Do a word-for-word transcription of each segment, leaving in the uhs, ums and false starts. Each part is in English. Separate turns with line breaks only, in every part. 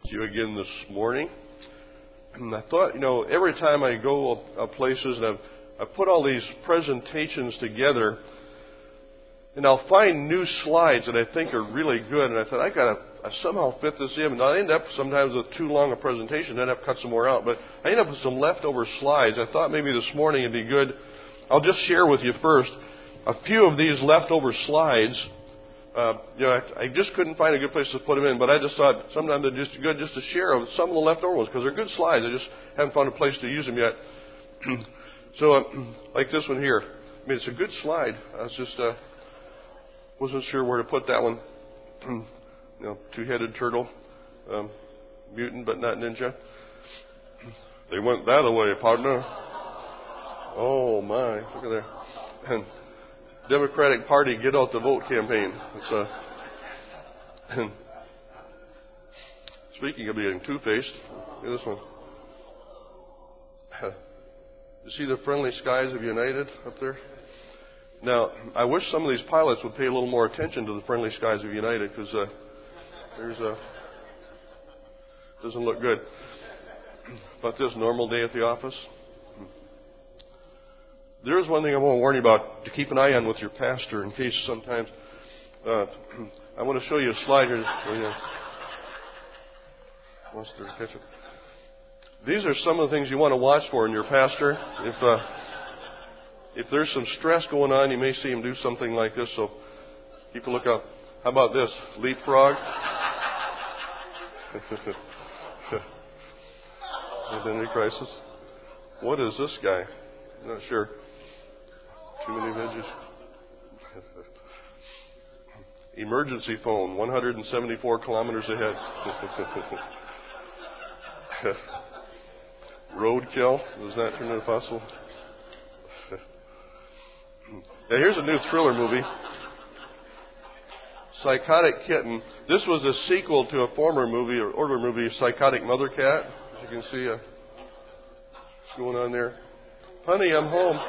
to you again this morning. And I thought, you know, every time I go uh, places and I've, I've put all these presentations together, and I'll find new slides that I think are really good, and I thought, I got to I somehow fit this in. And I end up sometimes with too long a presentation, I end up cut some more out. But I end up with some leftover slides. I thought maybe this morning it'd be good. I'll just share with you first a few of these leftover slides. Uh, you know, I, I just couldn't find a good place to put them in, but I just thought sometimes they're just good just to share of some of the leftover ones because they're good slides. I just haven't found a place to use them yet. so, uh, like this one here. I mean, it's a good slide. I was just uh, wasn't sure where to put that one. You know, two-headed turtle, um, mutant but not ninja. They went that away, partner. Oh my, look at that. And Democratic Party, get out the vote campaign. It's, uh, and speaking of being two-faced, look at this one. You see the friendly skies of United up there? Now, I wish some of these pilots would pay a little more attention to the friendly skies of United because uh, there's a doesn't look good. About this normal day at the office. There is one thing I want to warn you about to keep an eye on with your pastor in case sometimes. Uh, I want to show you a slide here. Where you wants to catch it. These are some of the things you want to watch for in your pastor. If uh, if there's some stress going on, you may see him do something like this. So keep a lookout. How about this? Leapfrog. Identity crisis. What is this guy? I'm not sure. Too many veggies. Emergency phone, one hundred seventy-four kilometers ahead. Roadkill. Does that turn into fossil? Now here's a new thriller movie. Psychotic Kitten. This was a sequel to a former movie or older movie, Psychotic Mother Cat. As you can see, uh, what's going on there? Honey, I'm home.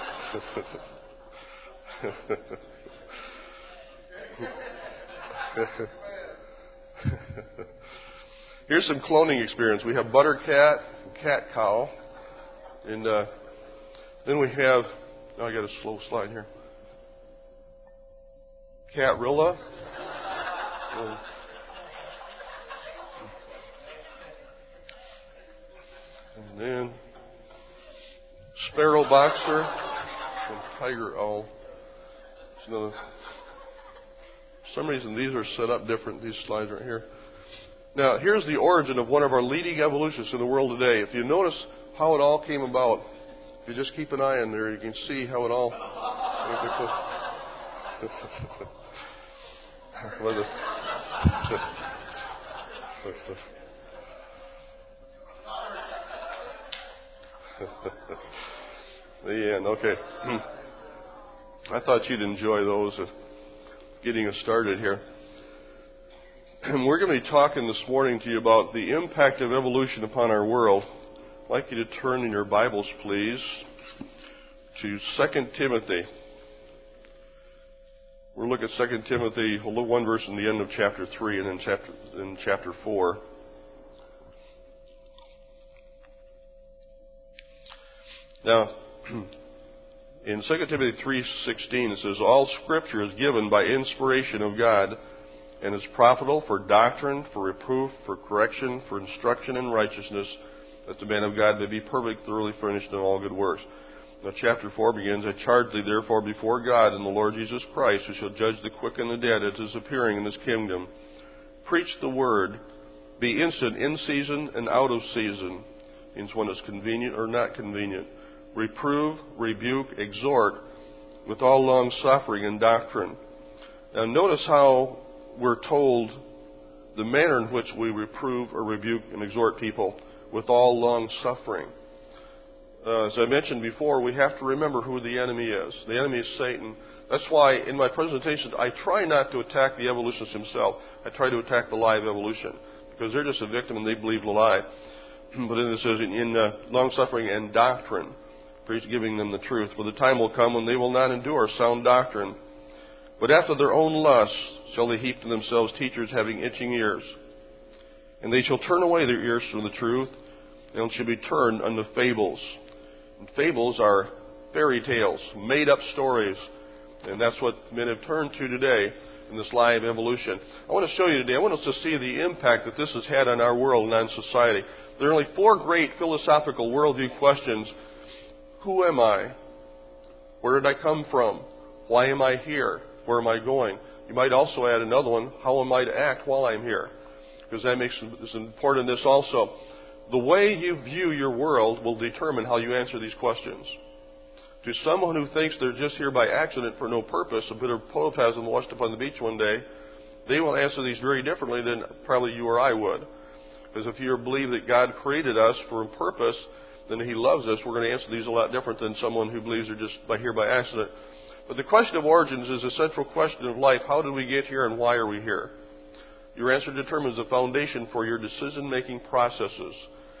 Here's some cloning experience. We have Butter Cat and Cat Cow. And uh, then we have, oh, I got a slow slide here. Catrilla. Um, and then Sparrow Boxer and Tiger Owl. It's another. For some reason, these are set up different, these slides right here. Now, here's the origin of one of our leading evolutionists in the world today. If you notice how it all came about, if you just keep an eye on there, you can see how it all... the end, okay. I thought you'd enjoy those, uh, getting us started here. And we're going to be talking this morning to you about the impact of evolution upon our world. I'd like you to turn in your Bibles, please, to Second Timothy. We'll look at Second Timothy, we'll look one verse in the end of chapter three and then chapter in chapter four. Now, in Second Timothy three sixteen, it says, all Scripture is given by inspiration of God and is profitable for doctrine, for reproof, for correction, for instruction in righteousness, that the man of God may be perfect, thoroughly furnished in all good works. Now, chapter four begins, I charge thee therefore before God and the Lord Jesus Christ, who shall judge the quick and the dead at his appearing in his kingdom. Preach the word, be instant in season and out of season, means when it's convenient or not convenient. Reprove, rebuke, exhort with all long suffering and doctrine. Now, notice how we're told the manner in which we reprove or rebuke and exhort people with all long suffering. Uh, as I mentioned before, we have to remember who the enemy is. The enemy is Satan. That's why in my presentations I try not to attack the evolutionist himself. I try to attack the lie of evolution because they're just a victim and they believe the lie. But then it says in, in uh, long suffering and doctrine, preach giving them the truth. For the time will come when they will not endure sound doctrine, but after their own lusts shall they heap to themselves teachers having itching ears. And they shall turn away their ears from the truth, and shall be turned unto fables. And fables are fairy tales, made-up stories. And that's what men have turned to today in this lie of evolution. I want to show you today, I want us to see the impact that this has had on our world and on society. There are only four great philosophical worldview questions. Who am I? Where did I come from? Why am I here? Where am I going? You might also add another one, how am I to act while I'm here? Because that makes is important in this also. The way you view your world will determine how you answer these questions. To someone who thinks they're just here by accident for no purpose, a bit of protoplasm washed up on the beach one day, they will answer these very differently than probably you or I would. Because if you believe that God created us for a purpose, then He loves us, we're going to answer these a lot different than someone who believes they're just by here by accident. But the question of origins is a central question of life. How did we get here and why are we here? Your answer determines the foundation for your decision-making processes.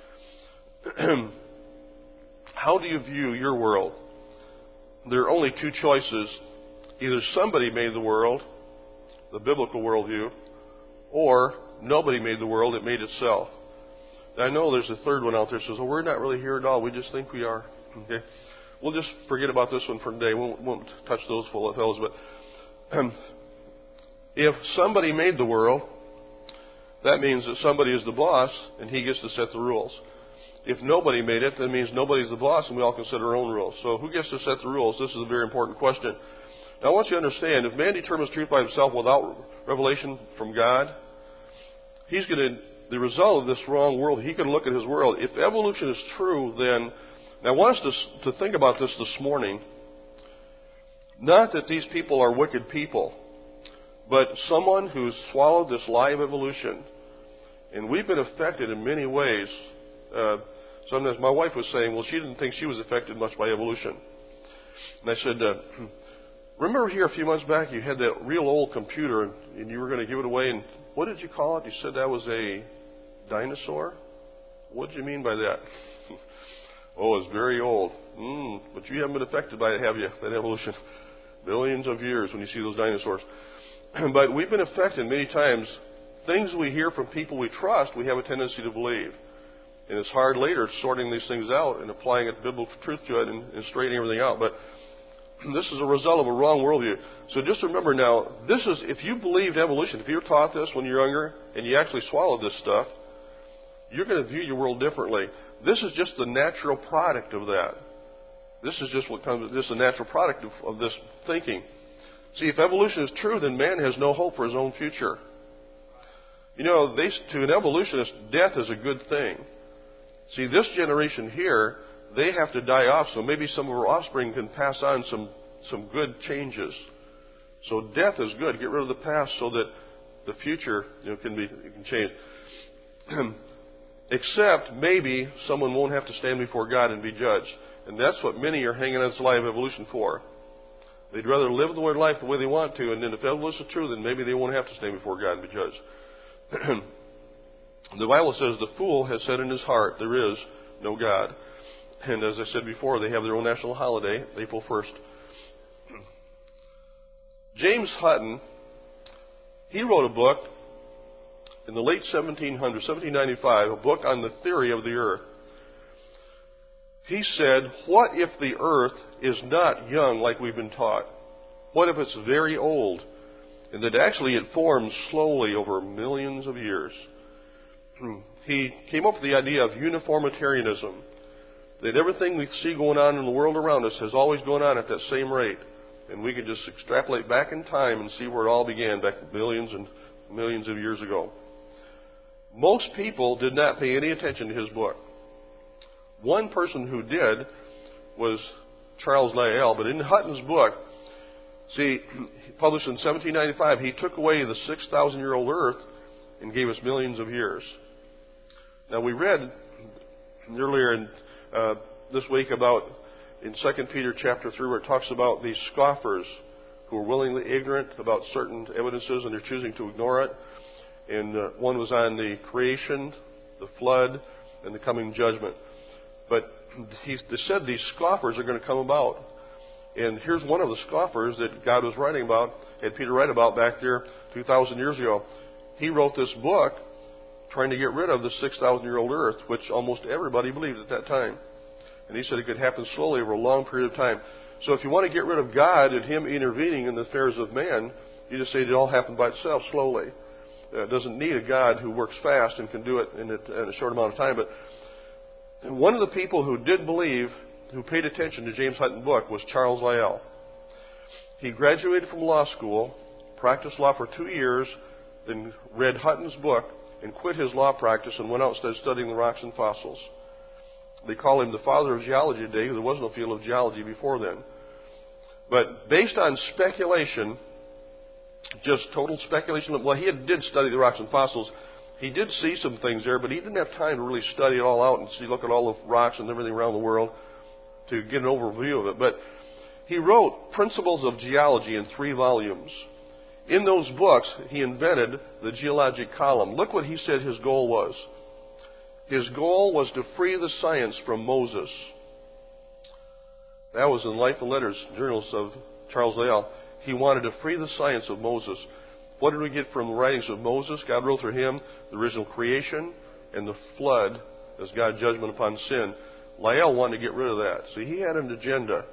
How do you view your world? There are only two choices. Either somebody made the world, the biblical worldview, or nobody made the world, it made itself. Now, I know there's a third one out there that says, oh, we're not really here at all, we just think we are. Okay, we'll just forget about this one for today. We won't, won't touch those fellows. But um, if somebody made the world, that means that somebody is the boss and he gets to set the rules. If nobody made it, that means nobody's the boss and we all can set our own rules. So who gets to set the rules? This is a very important question. Now I want you to understand, if man determines truth by himself without revelation from God, he's going to, the result of this wrong world, he can look at his world. If evolution is true, then, now I want us to, to think about this this morning. Not that these people are wicked people, but someone who's swallowed this lie of evolution. And we've been affected in many ways. Uh, sometimes my wife was saying, well, she didn't think she was affected much by evolution. And I said, uh, remember here a few months back you had that real old computer and, and you were going to give it away, and what did you call it? You said that was a dinosaur? What did you mean by that? Oh, it's very old. Mm, but you haven't been affected by it, have you? That evolution. Billions of years when you see those dinosaurs. But we've been affected many times. Things we hear from people we trust, we have a tendency to believe. And it's hard later sorting these things out and applying a biblical truth to it and, and straightening everything out. But this is a result of a wrong worldview. So just remember now, this is, if you believed evolution, if you were taught this when you're younger and you actually swallowed this stuff, you're going to view your world differently. This is just the natural product of that. This is just what comes, this is a natural product of, of this thinking. See, if evolution is true, then man has no hope for his own future. You know, they, to an evolutionist, death is a good thing. See, this generation here, they have to die off, so maybe some of our offspring can pass on some, some good changes. So death is good. Get rid of the past so that the future, you know, can be can change. Except maybe someone won't have to stand before God and be judged. And that's what many are hanging on this lie of evolution for. They'd rather live their life the way they want to, and then if evolution is true, then maybe they won't have to stand before God and be judged. The Bible says the fool has said in his heart, there is no God. And as I said before, they have their own national holiday, April first. James Hutton, he wrote a book in the late seventeen hundreds, seventeen ninety-five, a book on the theory of the earth. He said, what if the earth is not young like we've been taught? What if it's very old? And that actually it forms slowly over millions of years. He came up with the idea of uniformitarianism. That everything we see going on in the world around us has always gone on at that same rate. And we can just extrapolate back in time and see where it all began back millions and millions of years ago. Most people did not pay any attention to his book. One person who did was Charles Lyell, but in Hutton's book, see, published in seventeen ninety-five, he took away the six thousand year old earth and gave us millions of years. Now we read earlier in, uh, this week about in Second Peter chapter three where it talks about these scoffers who are willingly ignorant about certain evidences and they're choosing to ignore it. And uh, one was on the creation, the flood, and the coming judgment. But he said these scoffers are going to come about. And here's one of the scoffers that God was writing about, had Peter write about back there two thousand years ago. He wrote this book trying to get rid of the six thousand year old earth, which almost everybody believed at that time. And he said it could happen slowly over a long period of time. So if you want to get rid of God and Him intervening in the affairs of man, you just say it all happened by itself slowly. Uh, it doesn't need a God who works fast and can do it in a, in a short amount of time. But one of the people who did believe, who paid attention to James Hutton's book, was Charles Lyell. He graduated from law school, practiced law for two years, then read Hutton's book and quit his law practice and went out and started studying the rocks and fossils. They call him the father of geology today, because there was no field of geology before then. But based on speculation, just total speculation, well, he had, did study the rocks and fossils. He did see some things there, but he didn't have time to really study it all out and see, look at all the rocks and everything around the world to get an overview of it. But he wrote Principles of Geology in three volumes. In those books, he invented the geologic column. Look what he said his goal was. His goal was to free the science from Moses. That was in Life and Letters, journals of Charles Lyell. He wanted to free the science of Moses. What did we get from the writings of Moses? God wrote through him the original creation and the flood as God's judgment upon sin. Lyell wanted to get rid of that. So he had an agenda.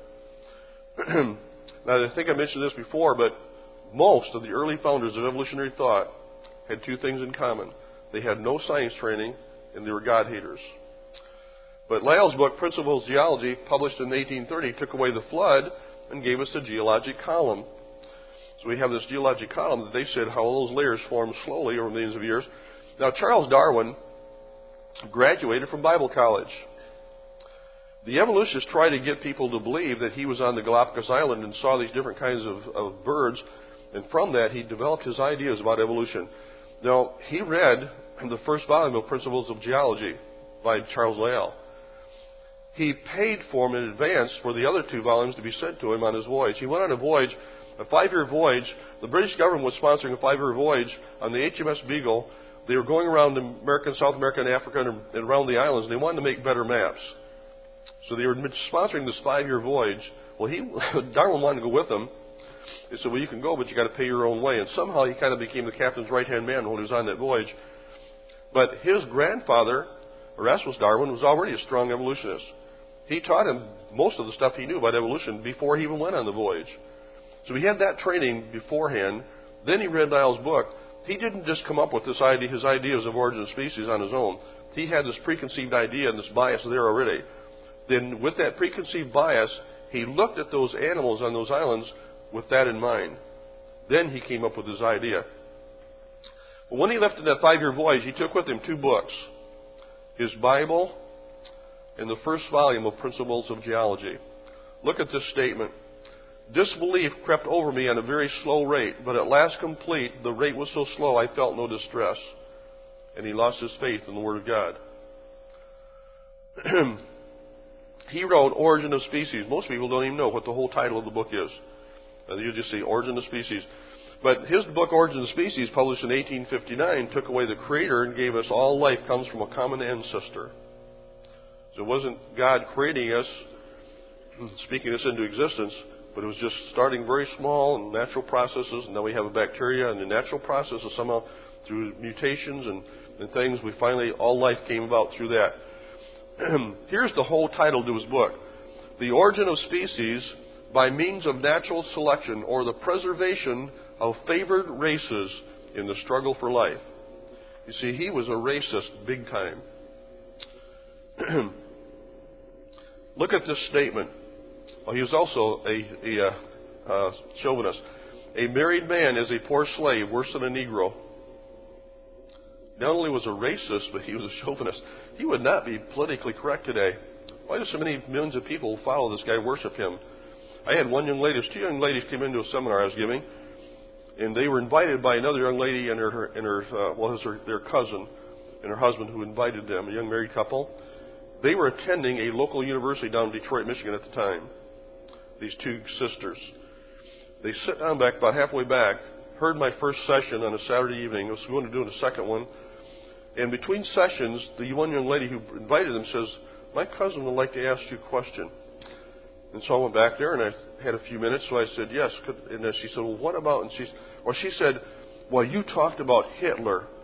Now, I think I mentioned this before, but most of the early founders of evolutionary thought had two things in common. They had no science training, and they were God-haters. But Lyell's book, Principles of Geology, published in eighteen thirty, took away the flood and gave us the geologic column. So we have this geologic column that they said how all those layers formed slowly over millions of years. Now, Charles Darwin graduated from Bible college. The evolutionists tried to get people to believe that he was on the Galapagos Island and saw these different kinds of, of birds, and from that he developed his ideas about evolution. Now, he read the first volume of Principles of Geology by Charles Lyell. He paid for them in advance for the other two volumes to be sent to him on his voyage. He went on a voyage, a five-year voyage. The British government was sponsoring a five-year voyage on the H M S Beagle. They were going around America, South America, and Africa, and around the islands, and they wanted to make better maps. So they were sponsoring this five-year voyage. Well, he Darwin wanted to go with them. They said, well, you can go, but you got to pay your own way. And somehow he kind of became the captain's right-hand man when he was on that voyage. But his grandfather, Erasmus Darwin, was already a strong evolutionist. He taught him most of the stuff he knew about evolution before he even went on the voyage. So he had that training beforehand. Then he read Lyell's book. He didn't just come up with this idea, his ideas of origin of species on his own. He had this preconceived idea and this bias there already. Then with that preconceived bias, he looked at those animals on those islands with that in mind. Then he came up with his idea. Well, when he left in that five-year voyage, he took with him two books, his Bible and the first volume of Principles of Geology. Look at this statement. Disbelief crept over me at a very slow rate, but at last complete, the rate was so slow I felt no distress. And he lost his faith in the Word of God. He wrote Origin of Species. Most people don't even know what the whole title of the book is. Uh, you just see Origin of Species. But his book, Origin of Species, published in eighteen fifty-nine, took away the Creator and gave us all life comes from a common ancestor. So it wasn't God creating us, speaking us into existence, but it was just starting very small and natural processes, and then we have a bacteria, and the natural processes somehow, through mutations and, and things, we finally, all life came about through that. Here's the whole title to his book. The Origin of Species by Means of Natural Selection, or the Preservation of Favored Races in the Struggle for Life. You see, he was a racist big time. Look at this statement. Well, he was also a, a, a, a chauvinist. A married man is a poor slave, worse than a Negro. Not only was a racist, but he was a chauvinist. He would not be politically correct today. Why do so many millions of people follow this guy, worship him? I had one young lady, two young ladies came into a seminar I was giving, and they were invited by another young lady and her, and her uh, well, it was her, their cousin and her husband who invited them, a young married couple. They were attending a local university down in Detroit, Michigan at the time. These two sisters. They sit down back, about halfway back, heard my first session on a Saturday evening. I was going to do a second one. And between sessions, the one young lady who invited them says, my cousin would like to ask you a question. And so I went back there, and I had a few minutes, so I said, yes. And then she said, well, what about? And she, or she said, well, you talked about Hitler.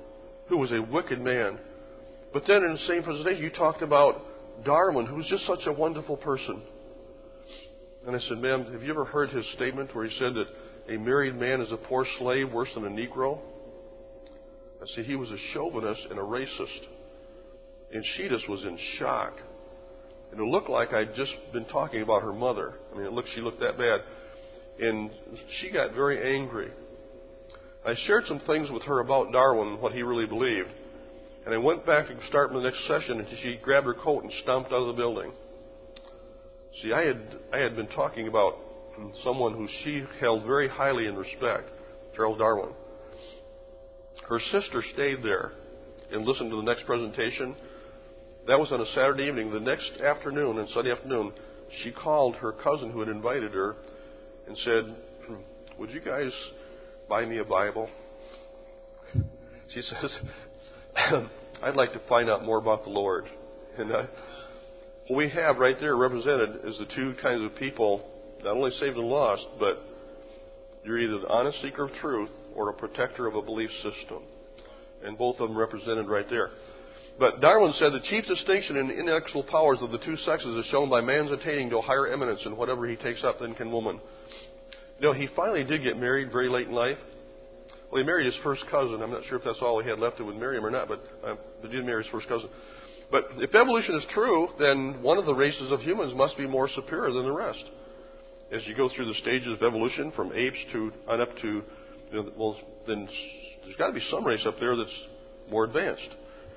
who was a wicked man. But then in the same presentation, you talked about Darwin, who was just such a wonderful person. And I said, ma'am, have you ever heard his statement where he said that a married man is a poor slave worse than a Negro? I said, he was a chauvinist and a racist. And she just was in shock. And it looked like I'd just been talking about her mother. I mean, it looked, she looked that bad. And she got very angry. I shared some things with her about Darwin, what he really believed. And I went back to start the next session, and she grabbed her coat and stomped out of the building. See, I had I had been talking about someone who she held very highly in respect, Charles Darwin. Her sister stayed there and listened to the next presentation. That was on a Saturday evening. The next afternoon, and Sunday afternoon, she called her cousin who had invited her and said, would you guys buy me a Bible? She says, I'd like to find out more about the Lord. And uh, what we have right there represented is the two kinds of people, not only saved and lost, but you're either the honest seeker of truth or a protector of a belief system. And both of them represented right there. But Darwin said the chief distinction in intellectual powers of the two sexes is shown by man's attaining to a higher eminence in whatever he takes up than can woman. You know, he finally did get married very late in life. Well, he married his first cousin. I'm not sure if that's all he had left to would marry him or not, but uh, he did marry his first cousin. But if evolution is true, then one of the races of humans must be more superior than the rest. As you go through the stages of evolution, from apes to on up to, you know, well, then there's got to be some race up there that's more advanced.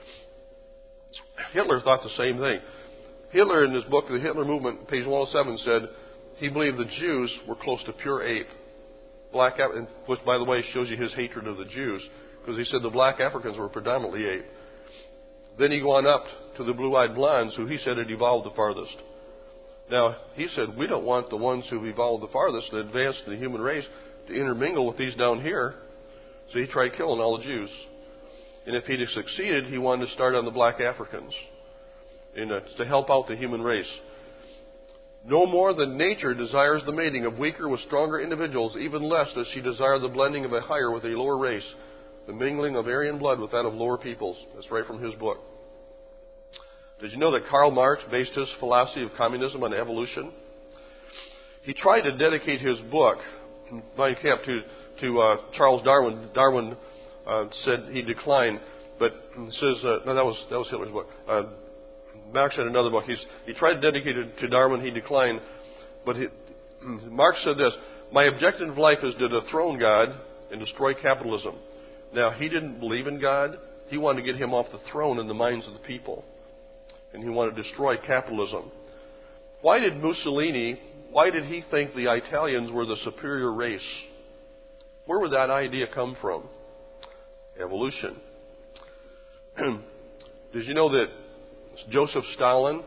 Hitler thought the same thing. Hitler, in his book, The Hitler Movement, page one oh seven, said he believed the Jews were close to pure ape. Black, which, by the way, shows you his hatred of the Jews, because he said the black Africans were predominantly ape. Then he went up to the blue-eyed blondes, who he said had evolved the farthest. Now, he said, we don't want the ones who've evolved the farthest and advanced in the human race to intermingle with these down here. So he tried killing all the Jews. And if he'd have succeeded, he wanted to start on the black Africans and, uh, to help out the human race. No more than nature desires the mating of weaker with stronger individuals, even less does she desire the blending of a higher with a lower race, the mingling of Aryan blood with that of lower peoples. That's right from his book. Did you know that Karl Marx based his philosophy of communism on evolution? He tried to dedicate his book, Mein Kampf, to, to uh, Charles Darwin. Darwin uh, said he declined, but says uh, no, that was that was Hitler's book. Uh, Marx had another book. He's, he tried to dedicate it to Darwin. He declined. But he, Marx said this, my objective in life is to dethrone God and destroy capitalism. Now, he didn't believe in God. He wanted to get him off the throne in the minds of the people. And he wanted to destroy capitalism. Why did Mussolini, why did he think the Italians were the superior race? Where would that idea come from? Evolution. Did you know that Joseph Stalin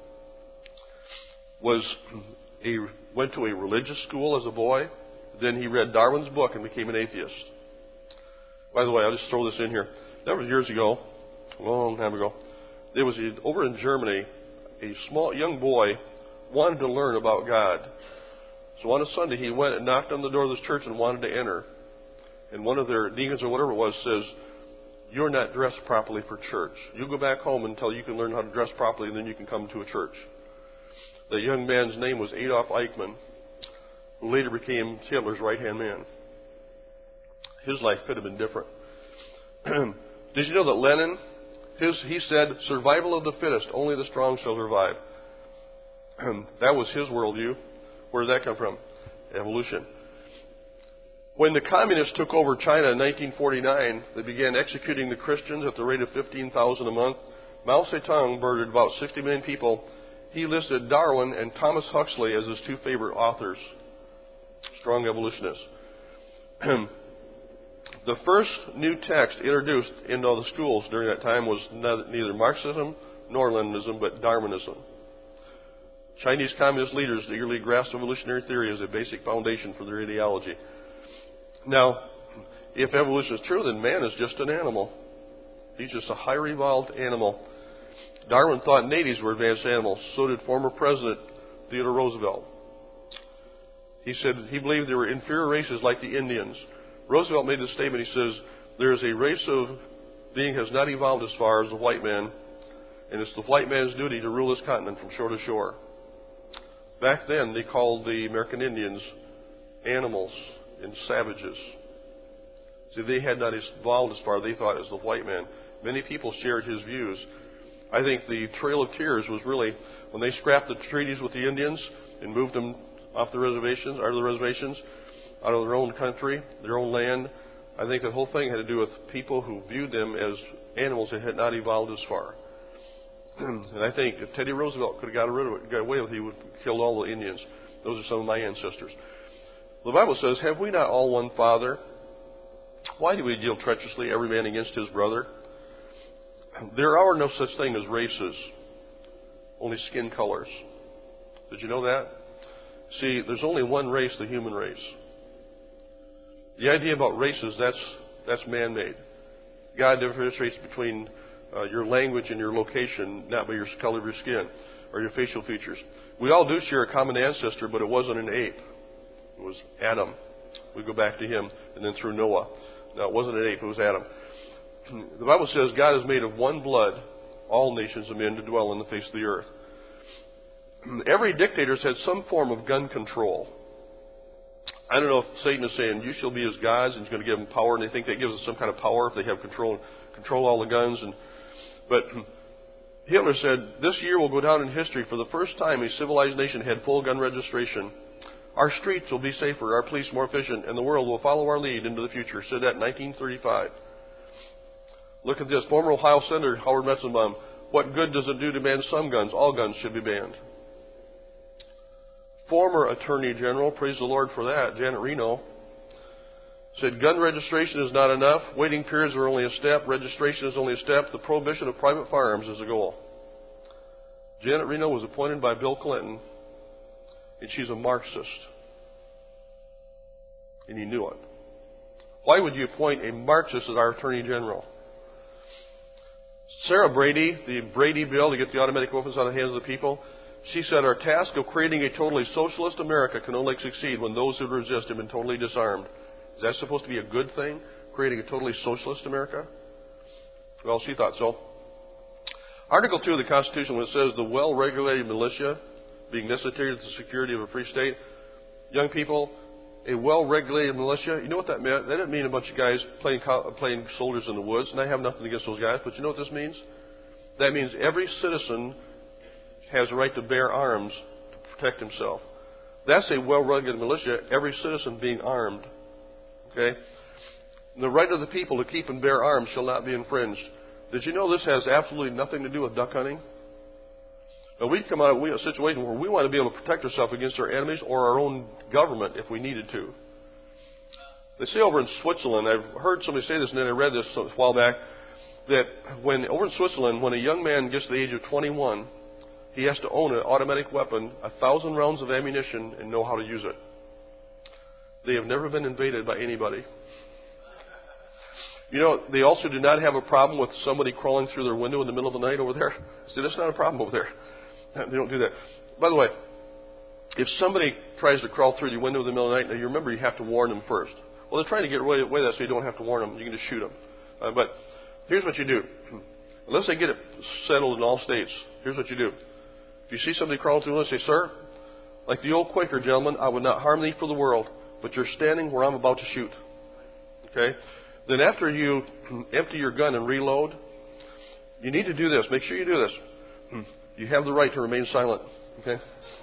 was a, went to a religious school as a boy. Then he read Darwin's book and became an atheist. By the way, I'll just throw this in here. That was years ago, a long time ago. There was a, over in Germany, a small young boy wanted to learn about God. So on a Sunday, he went and knocked on the door of this church and wanted to enter. And one of their deacons or whatever it was says, you're not dressed properly for church. You go back home until you can learn how to dress properly, and then you can come to a church. The young man's name was Adolf Eichmann, who later became Hitler's right-hand man. His life could have been different. Did you know that Lenin, his, he said, survival of the fittest, only the strong shall survive. That was his worldview. Where did that come from? Evolution. When the communists took over China in nineteen forty-nine, they began executing the Christians at the rate of fifteen thousand a month. Mao Zedong murdered about sixty million people. He listed Darwin and Thomas Huxley as his two favorite authors. Strong evolutionists. The first new text introduced into the schools during that time was neither Marxism nor Leninism, but Darwinism. Chinese communist leaders eagerly grasped evolutionary theory as a basic foundation for their ideology. Now, if evolution is true, then man is just an animal. He's just a higher evolved animal. Darwin thought natives were advanced animals. So did former President Theodore Roosevelt. He said he believed there were inferior races like the Indians. Roosevelt made the statement, he says, there is a race of being has not evolved as far as the white man, and it's the white man's duty to rule this continent from shore to shore. Back then, they called the American Indians animals and savages. See, they had not evolved as far, they thought, as the white man. Many people shared his views. I think the Trail of Tears was really, when they scrapped the treaties with the Indians and moved them off the reservations, out of the reservations, out of their own country, their own land, I think the whole thing had to do with people who viewed them as animals that had not evolved as far. And I think if Teddy Roosevelt could have got rid of it, got away with it, he would have killed all the Indians. Those are some of my ancestors. The Bible says, have we not all one Father? Why do we deal treacherously, every man against his brother? There are no such thing as races, only skin colors. Did you know that? See, there's only one race, the human race. The idea about races, that's that's man-made. God differentiates between uh, your language and your location, not by your color of your skin or your facial features. We all do share a common ancestor, but it wasn't an ape. It was Adam. We go back to him, and then through Noah. No, it wasn't an ape, it was Adam. The Bible says God has made of one blood all nations of men to dwell on the face of the earth. Every dictator's had some form of gun control. I don't know if Satan is saying, you shall be as gods, and he's going to give them power, and they think that gives us some kind of power if they have control control all the guns. And But Hitler said, this year will go down in history. For the first time, a civilized nation had full gun registration. Our streets will be safer, our police more efficient, and the world will follow our lead into the future. Said that in nineteen thirty-five. Look at this. Former Ohio Senator Howard Metzenbaum. What good does it do to ban some guns? All guns should be banned. Former Attorney General, praise the Lord for that, Janet Reno, said gun registration is not enough. Waiting periods are only a step. Registration is only a step. The prohibition of private firearms is the goal. Janet Reno was appointed by Bill Clinton, and she's a Marxist. And he knew it. Why would you appoint a Marxist as our Attorney General? Sarah Brady, the Brady Bill to get the automatic weapons out of the hands of the people, she said our task of creating a totally socialist America can only succeed when those who resist have been totally disarmed. Is that supposed to be a good thing, creating a totally socialist America? Well, she thought so. Article two of the Constitution, when it says the well-regulated militia being necessary to the security of a free state, young people, a well-regulated militia, you know what that meant? That didn't mean a bunch of guys playing, playing soldiers in the woods, and I have nothing against those guys, but you know what this means? That means every citizen has a right to bear arms to protect himself. That's a well-regulated militia, every citizen being armed. Okay? The right of the people to keep and bear arms shall not be infringed. Did you know this has absolutely nothing to do with duck hunting? Now, we come out of a situation where we want to be able to protect ourselves against our enemies or our own government if we needed to. They say over in Switzerland, I've heard somebody say this, and then I read this a while back, that when over in Switzerland, when a young man gets to the age of twenty-one, he has to own an automatic weapon, a thousand rounds of ammunition, and know how to use it. They have never been invaded by anybody. You know, they also do not have a problem with somebody crawling through their window in the middle of the night over there. See, that's not a problem over there. They don't do that. By the way, if somebody tries to crawl through your window in the middle of the night, now you remember you have to warn them first. Well, they're trying to get away with that so you don't have to warn them. You can just shoot them. Uh, but here's what you do. Unless they get it settled in all states, here's what you do. If you see somebody crawling through the window, say, sir, like the old Quaker gentleman, I would not harm thee for the world, but you're standing where I'm about to shoot. Okay? Then after you empty your gun and reload, you need to do this. Make sure you do this. You have the right to remain silent. Okay?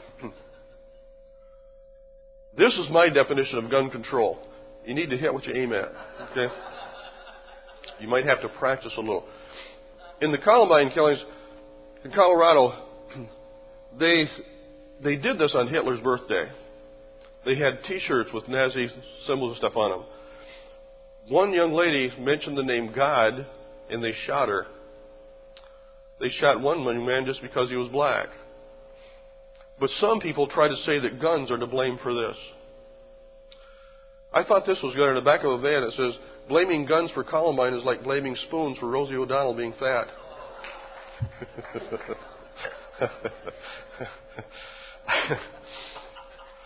This is my definition of gun control. You need to hit what you aim at. Okay? You might have to practice a little. In the Columbine killings in Colorado, they they did this on Hitler's birthday. They had T-shirts with Nazi symbols and stuff on them. One young lady mentioned the name God, and they shot her. They shot one man just because he was black. But some people try to say that guns are to blame for this. I thought this was good. In the back of a van it says, blaming guns for Columbine is like blaming spoons for Rosie O'Donnell being fat.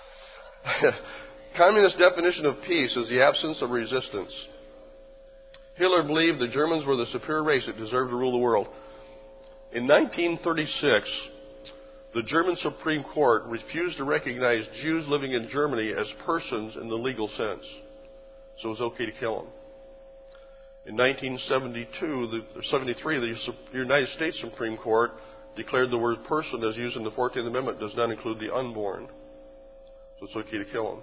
Communist definition of peace is the absence of resistance. Hitler believed the Germans were the superior race that deserved to rule the world. In nineteen thirty-six, the German Supreme Court refused to recognize Jews living in Germany as persons in the legal sense. So it was okay to kill them. In nineteen seventy-two, the, seventy-three, the United States Supreme Court declared the word person as used in the fourteenth Amendment does not include the unborn. So it's okay to kill them.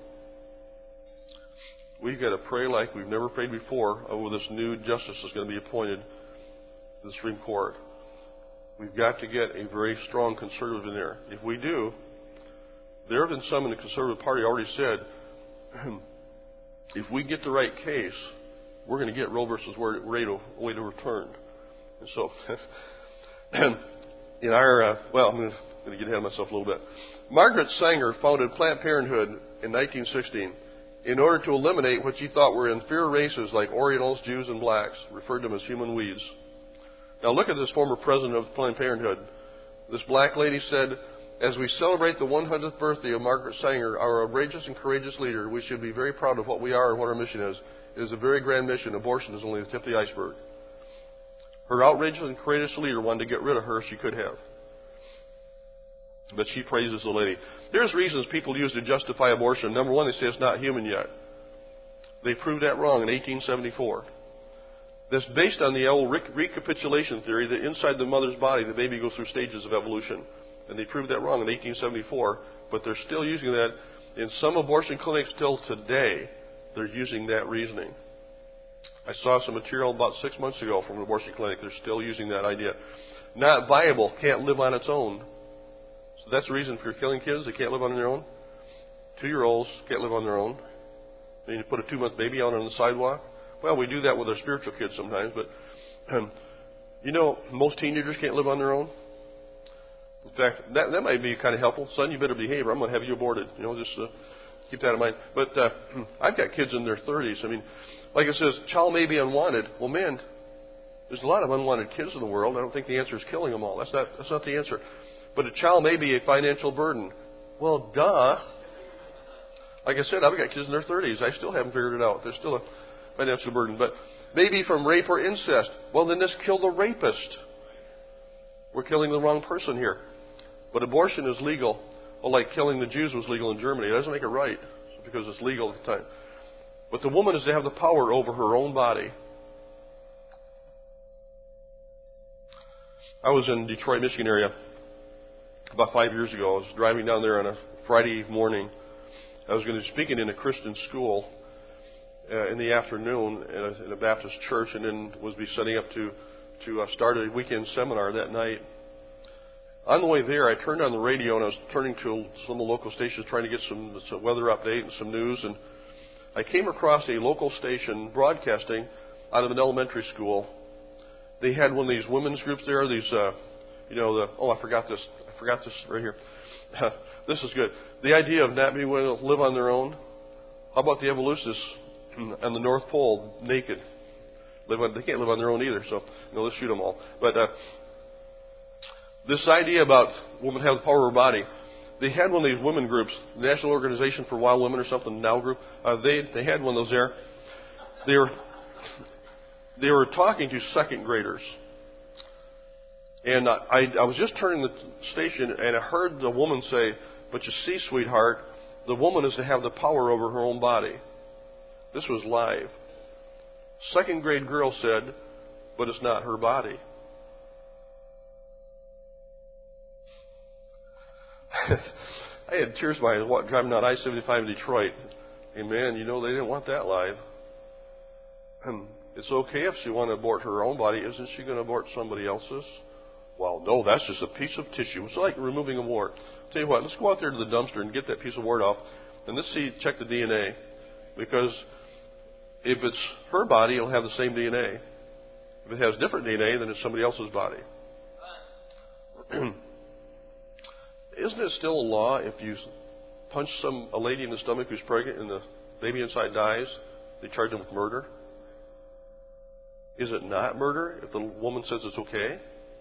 We've got to pray like we've never prayed before over this new justice that's going to be appointed to the Supreme Court. We've got to get a very strong conservative in there. If we do, there have been some in the Conservative Party already said, if we get the right case, we're going to get Roe versus Wade overturned. And so, in our, uh, well, I'm going to get ahead of myself a little bit. Margaret Sanger founded Planned Parenthood in nineteen sixteen in order to eliminate what she thought were inferior races like Orientals, Jews, and blacks, referred to them as human weeds. Now look at this former president of Planned Parenthood. This black lady said, as we celebrate the one hundredth birthday of Margaret Sanger, our outrageous and courageous leader, we should be very proud of what we are and what our mission is. It is a very grand mission. Abortion is only the tip of the iceberg. Her outrageous and courageous leader wanted to get rid of her if she could have. But she praises the lady. There's reasons people use to justify abortion. Number one, they say it's not human yet. They proved that wrong in eighteen seventy-four. That's based on the old recapitulation theory that inside the mother's body, the baby goes through stages of evolution. And they proved that wrong in eighteen seventy-four, but they're still using that. In some abortion clinics till today, they're using that reasoning. I saw some material about six months ago from an abortion clinic. They're still using that idea. Not viable, can't live on its own. So that's the reason for killing kids. They can't live on their own. Two-year-olds can't live on their own. I mean, you put a two-month baby out on the sidewalk. Well, we do that with our spiritual kids sometimes, but um, you know, most teenagers can't live on their own. In fact, that that might be kind of helpful. Son, you better behave or I'm going to have you aborted. You know, just uh, keep that in mind. But uh, I've got kids in their thirties. I mean, like it says, child may be unwanted. Well, man, there's a lot of unwanted kids in the world. I don't think the answer is killing them all. That's not that's not the answer. But a child may be a financial burden. Well, duh. Like I said, I've got kids in their thirties. I still haven't figured it out. There's still a financial burden. But maybe from rape or incest. Well, then let's kill the rapist. We're killing the wrong person here. But abortion is legal. Well, like killing the Jews was legal in Germany. It doesn't make it right because it's legal at the time. But the woman is to have the power over her own body. I was in Detroit, Michigan area about five years ago. I was driving down there on a Friday morning. I was going to be speaking in a Christian school uh, in the afternoon in a, in a Baptist church, and then was be setting up to to uh, start a weekend seminar that night. On the way there, I turned on the radio and I was turning to some of the local stations trying to get some, some weather update and some news, and I came across a local station broadcasting out of an elementary school. They had one of these women's groups there, these, uh, you know, the, oh, I forgot this, I forgot this right here. This is good. The idea of not being able to live on their own. How about the evolutionists on the North Pole, naked? Live on, they can't live on their own either, so, you know, let's shoot them all. But uh, this idea about women have the power of her body, they had one of these women groups, the National Organization for Wild Women or something, NOW group. Uh, they they had one of those there. They were they were talking to second graders, and uh, I I was just turning the station and I heard the woman say, "But you see, sweetheart, the woman is to have the power over her own body." This was live. Second grade girl said, "But it's not her body." I had tears in my eyes driving down I seventy-five in Detroit. And man, you know, they didn't want that live. And it's okay if she wants to abort her own body. Isn't she going to abort somebody else's? Well, no, that's just a piece of tissue. It's like removing a wart. Tell you what, let's go out there to the dumpster and get that piece of wart off. And let's see, check the D N A. Because if it's her body, it'll have the same D N A. If it has different D N A, then it's somebody else's body. Isn't it still a law if you punch some a lady in the stomach who's pregnant and the baby inside dies, they charge them with murder? Is it not murder if the woman says it's okay?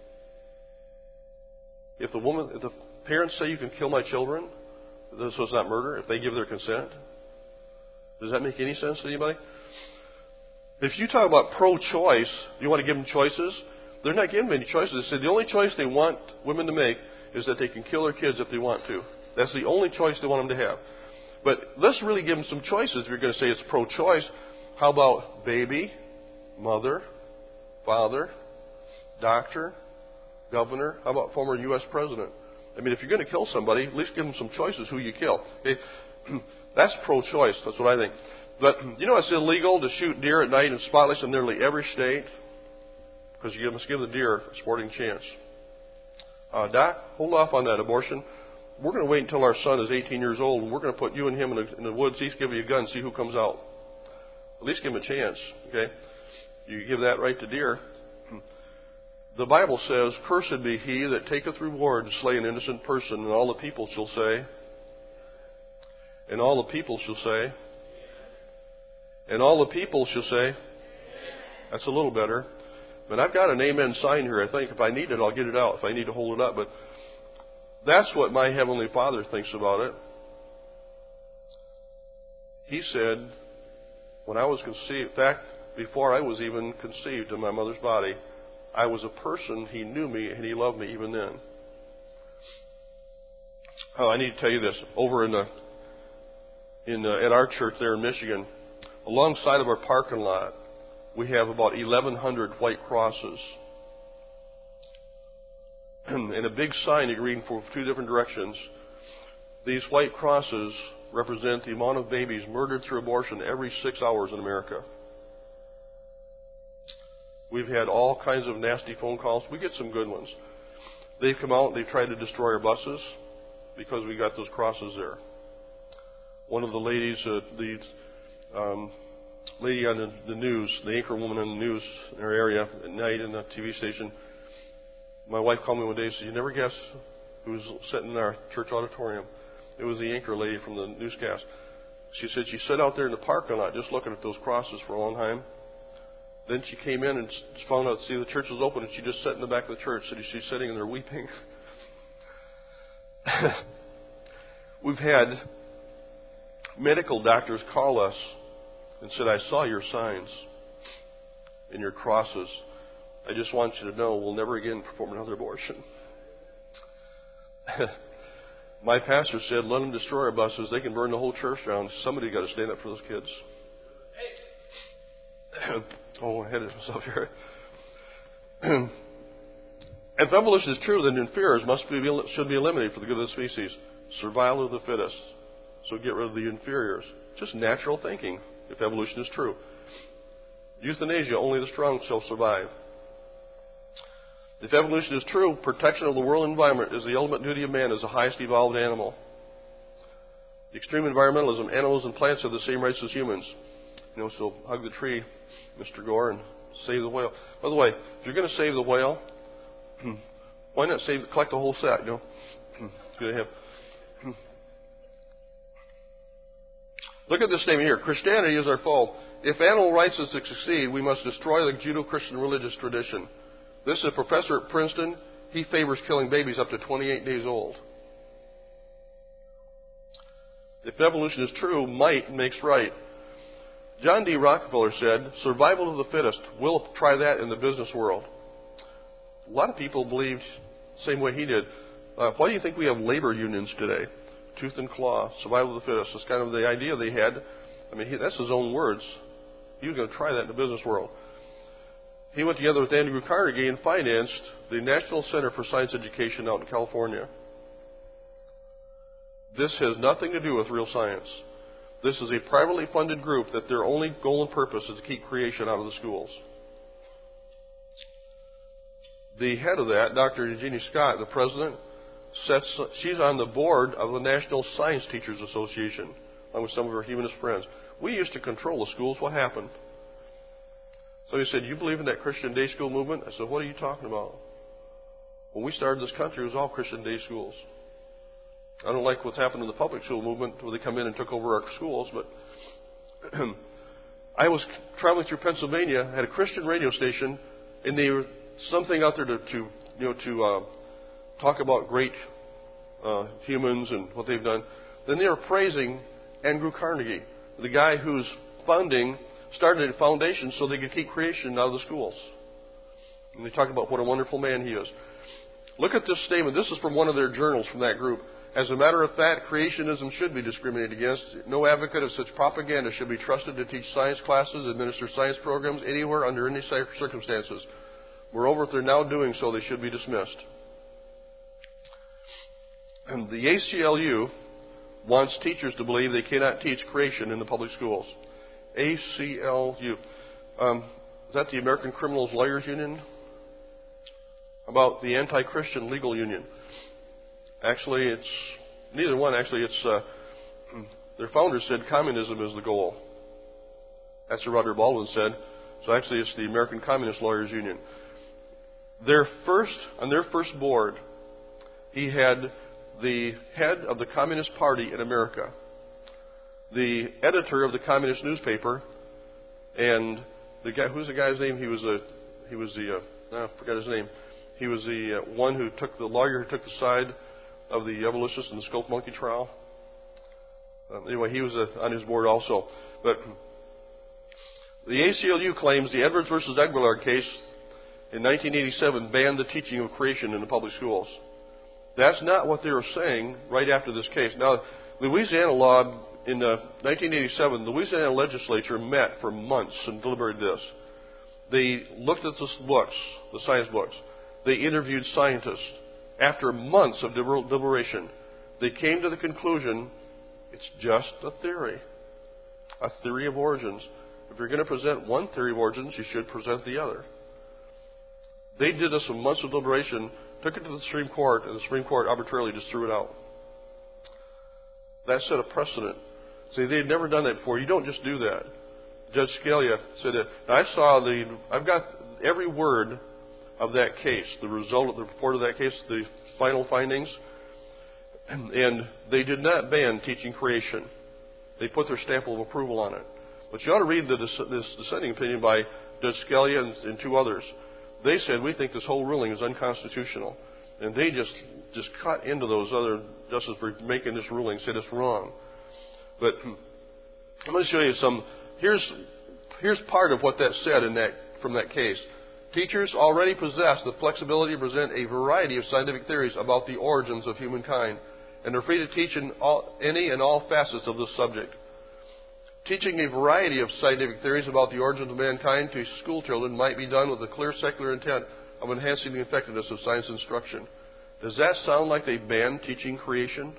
If the woman, if the parents say you can kill my children, so it's not murder if they give their consent? Does that make any sense to anybody? If you talk about pro-choice, you want to give them choices? They're not giving them any choices. They say the only choice they want women to make is that they can kill their kids if they want to. That's the only choice they want them to have. But let's really give them some choices. If you're going to say it's pro-choice, how about baby, mother, father, doctor, governor? How about former U S president? I mean, if you're going to kill somebody, at least give them some choices who you kill. Okay? That's pro-choice. That's what I think. But you know it's illegal to shoot deer at night in spotlights in nearly every state? Because you must give the deer a sporting chance. Uh, Doc, hold off on that abortion. We're going to wait until our son is eighteen years old, and we're going to put you and him in the, in the woods, each give you a gun, and see who comes out. At least give him a chance, okay? You give that right to deer. The Bible says, "Cursed be he that taketh reward to slay an innocent person," and all the people shall say, and all the people shall say, and all the people shall say, that's a little better. But I've got an amen sign here. I think if I need it, I'll get it out. If I need to hold it up. But that's what my Heavenly Father thinks about it. He said, when I was conceived, in fact, before I was even conceived in my mother's body, I was a person. He knew me and He loved me even then. Oh, I need to tell you this. Over in the in the, at our church there in Michigan, alongside of our parking lot, we have about eleven hundred white crosses. And a big sign you can read from two different directions. These white crosses represent the amount of babies murdered through abortion every six hours in America. We've had all kinds of nasty phone calls. We get some good ones. They've come out and they've tried to destroy our buses because we got those crosses there. One of the ladies, uh, the um, lady on the, the news, the anchor woman on the news in our area at night in the T V station, my wife called me one day and said, "You never guess who was sitting in our church auditorium." It was the anchor lady from the newscast. She said she sat out there in the parking lot just looking at those crosses for a long time. Then she came in and found out, see, the church was open, and she just sat in the back of the church. So she's sitting in there weeping. We've had medical doctors call us and said, "I saw your signs and your crosses. I just want you to know we'll never again perform another abortion." My pastor said, "Let them destroy our buses. They can burn the whole church down. Somebody got to stand up for those kids." Oh, I had it myself here. If evolution is true, then inferiors must be should be eliminated for the good of the species. Survival of the fittest. So get rid of the inferiors. Just natural thinking, if evolution is true. Euthanasia, only the strong shall survive. If evolution is true, protection of the world environment is the ultimate duty of man as the highest evolved animal. Extreme environmentalism, animals and plants have the same rights as humans. You know, so hug the tree, Mister Gore, and save the whale. By the way, if you're going to save the whale, why not save, collect the whole set, you know? It's going to have. Look at this statement here. Christianity is our fault. If animal rights is to succeed, we must destroy the Judeo-Christian religious tradition. This is a professor at Princeton. He favors killing babies up to twenty-eight days old. If evolution is true, might makes right. John D. Rockefeller said, "Survival of the fittest." We'll try that in the business world. A lot of people believed the same way he did. Uh, why do you think we have labor unions today? Tooth and claw, survival of the fittest. That's kind of the idea they had. I mean, he, that's his own words. He was going to try that in the business world. He went together with Andrew Carnegie and financed the National Center for Science Education out in California. This has nothing to do with real science. This is a privately funded group that their only goal and purpose is to keep creation out of the schools. The head of that, Doctor Eugenie Scott, the president, sets, she's on the board of the National Science Teachers Association, along with some of her humanist friends. We used to control the schools. What happened? Somebody said, "You believe in that Christian day school movement?" I said, "What are you talking about?" When we started this country, it was all Christian day schools. I don't like what's happened in the public school movement where they come in and took over our schools, but I was traveling through Pennsylvania, had a Christian radio station, and they were something out there to, to you know, to uh, talk about great uh, humans and what they've done. Then they were praising Andrew Carnegie, the guy who's funding started a foundation so they could keep creation out of the schools. And they talk about what a wonderful man he is. Look at this statement. This is from one of their journals from that group. As a matter of fact, creationism should be discriminated against. No advocate of such propaganda should be trusted to teach science classes, administer science programs anywhere under any circumstances. Moreover, if they're now doing so, they should be dismissed. And the A C L U wants teachers to believe they cannot teach creation in the public schools. A C L U. Um, is that the American Criminals Lawyers Union? About the Anti-Christian Legal Union. Actually, it's neither one. Actually, it's uh, their founder said communism is the goal. That's what Roger Baldwin said. So actually, it's the American Communist Lawyers Union. Their first on their first board, he had the head of the Communist Party in America, the editor of the communist newspaper, and the guy. Who's the guy's name? He was a he was the uh, oh, I forgot his name. He was the uh, one who took the lawyer who took the side of the evolutionists in the Skunk Monkey trial. Um, anyway, he was uh, on his board also. But the A C L U claims the Edwards versus Aguilar case in nineteen eighty-seven banned the teaching of creation in the public schools. That's not what they were saying right after this case. Now, Louisiana law in uh, nineteen eighty-seven, the Louisiana legislature met for months and deliberated this. They looked at the books, the science books. They interviewed scientists. After months of deliberation, they came to the conclusion it's just a theory, a theory of origins. If you're going to present one theory of origins, you should present the other. They did this in months of deliberation, took it to the Supreme Court, and the Supreme Court arbitrarily just threw it out. That set a precedent. See, they had never done that before. You don't just do that. Judge Scalia said that. Now, I saw the, I've got every word of that case, the result of the report of that case, the final findings, and they did not ban teaching creation. They put their stamp of approval on it. But you ought to read the, this dissenting opinion by Judge Scalia and, and two others. They said, we think this whole ruling is unconstitutional. And they just, just cut into those other justices for making this ruling, said it's wrong. But I'm going to show you some, here's, here's part of what that said in that, from that case. Teachers already possess the flexibility to present a variety of scientific theories about the origins of humankind, and are free to teach in all, any and all facets of this subject. Teaching a variety of scientific theories about the origins of mankind to school children might be done with a clear secular intent of enhancing the effectiveness of science instruction. Does that sound like they banned teaching creation?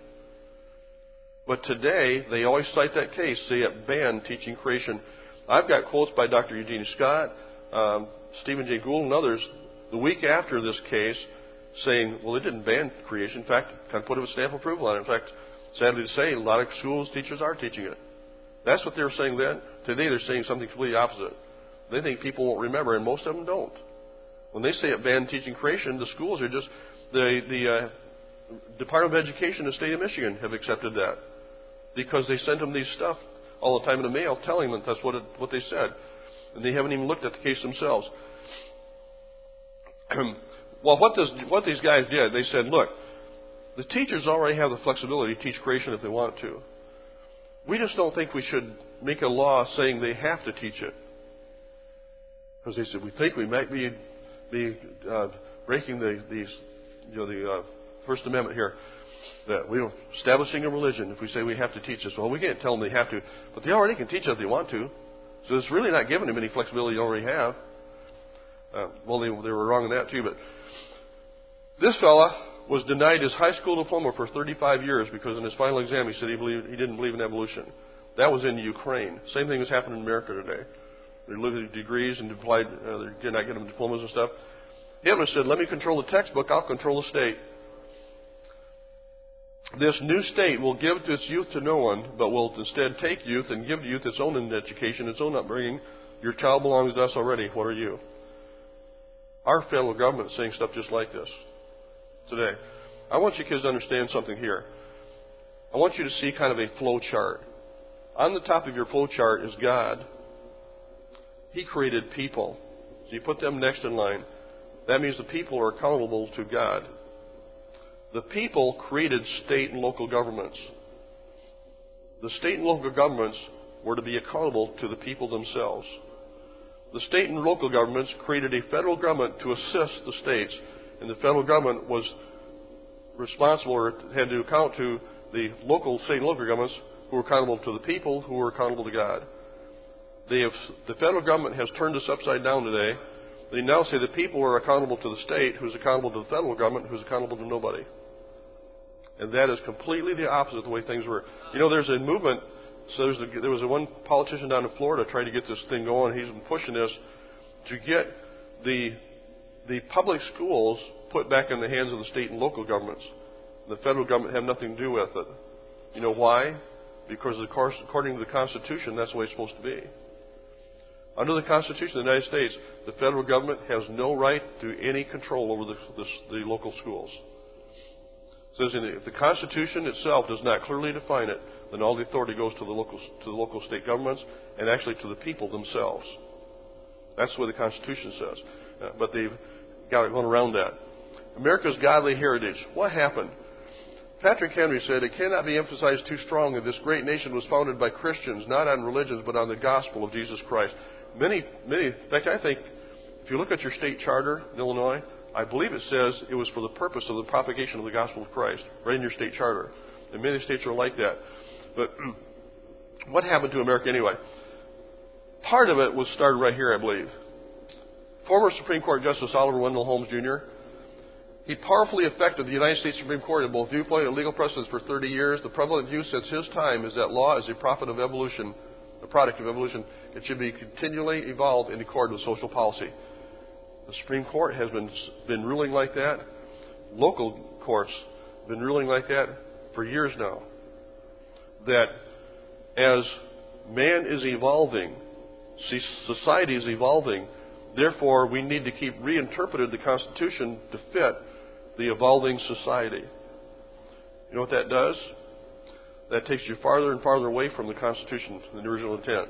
But today, they always cite that case, say it banned teaching creation. I've got quotes by Doctor Eugene Scott, um, Stephen Jay Gould, and others, the week after this case, saying, well, it didn't ban creation. In fact, kind of put a stamp of approval on it. In fact, sadly to say, a lot of schools, teachers are teaching it. That's what they were saying then. Today, they're saying something completely opposite. They think people won't remember, and most of them don't. When they say it banned teaching creation, the schools are just, the, the uh, Department of Education in the state of Michigan have accepted that, because they sent them these stuff all the time in the mail telling them that's what, it, what they said. And they haven't even looked at the case themselves. Well, what, does, what these guys did, they said, look, the teachers already have the flexibility to teach creation if they want to. We just don't think we should make a law saying they have to teach it. Because they said, we think we might be, be uh, breaking the, the, you know, the uh, First Amendment here. That we are establishing a religion if we say we have to teach this. Well, we can't tell them they have to. But they already can teach it if they want to. So it's really not giving them any flexibility they already have. Uh, well, they, they were wrong in that too. But this fella was denied his high school diploma for thirty-five years because in his final exam he said he believed he didn't believe in evolution. That was in Ukraine. Same thing has happened in America today. They look at degrees and applied, uh, they're not getting them diplomas and stuff. Hitler said, "Let me control the textbook. I'll control the state." This new state will give to its youth to no one, but will instead take youth and give to youth its own education, its own upbringing. Your child belongs to us already. What are you? Our federal government is saying stuff just like this today. I want you kids to understand something here. I want you to see kind of a flow chart. On the top of your flow chart is God. He created people. So you put them next in line. That means the people are accountable to God. The people created state and local governments. The state and local governments were to be accountable to the people themselves. The state and local governments created a federal government to assist the states, and the federal government was responsible or had to account to the local, state and local governments who were accountable to the people who were accountable to God. They have, the federal government has turned this upside down today. They now say the people are accountable to the state, who's accountable to the federal government, who's accountable to nobody. And that is completely the opposite of the way things were. You know, there's a movement. So there's a, there was a one politician down in Florida trying to get this thing going. He's been pushing this to get the the public schools put back in the hands of the state and local governments. The federal government have nothing to do with it. You know why? Because of course, according to the Constitution, that's the way it's supposed to be. Under the Constitution of the United States, the federal government has no right to any control over the, the, the local schools. It says in the, if the Constitution itself does not clearly define it, then all the authority goes to the local to the local state governments and actually to the people themselves. That's what the Constitution says. Uh, but they've got it going around that. America's godly heritage. What happened? Patrick Henry said, it cannot be emphasized too strongly this great nation was founded by Christians, not on religions, but on the gospel of Jesus Christ. Many, many, in fact, I think, if you look at your state charter in Illinois, I believe it says it was for the purpose of the propagation of the gospel of Christ, right in your state charter. And many states are like that. But what happened to America anyway? Part of it was started right here, I believe. Former Supreme Court Justice Oliver Wendell Holmes, Junior, he powerfully affected the United States Supreme Court in both viewpoint and legal precedents for thirty years. The prevalent view since his time is that law is a product of evolution, a product of evolution. It should be continually evolved in accord with social policy. The Supreme Court has been been ruling like that. Local courts have been ruling like that for years now. That as man is evolving, society is evolving, therefore we need to keep reinterpreting the Constitution to fit the evolving society. You know what that does? That takes you farther and farther away from the Constitution than the original intent.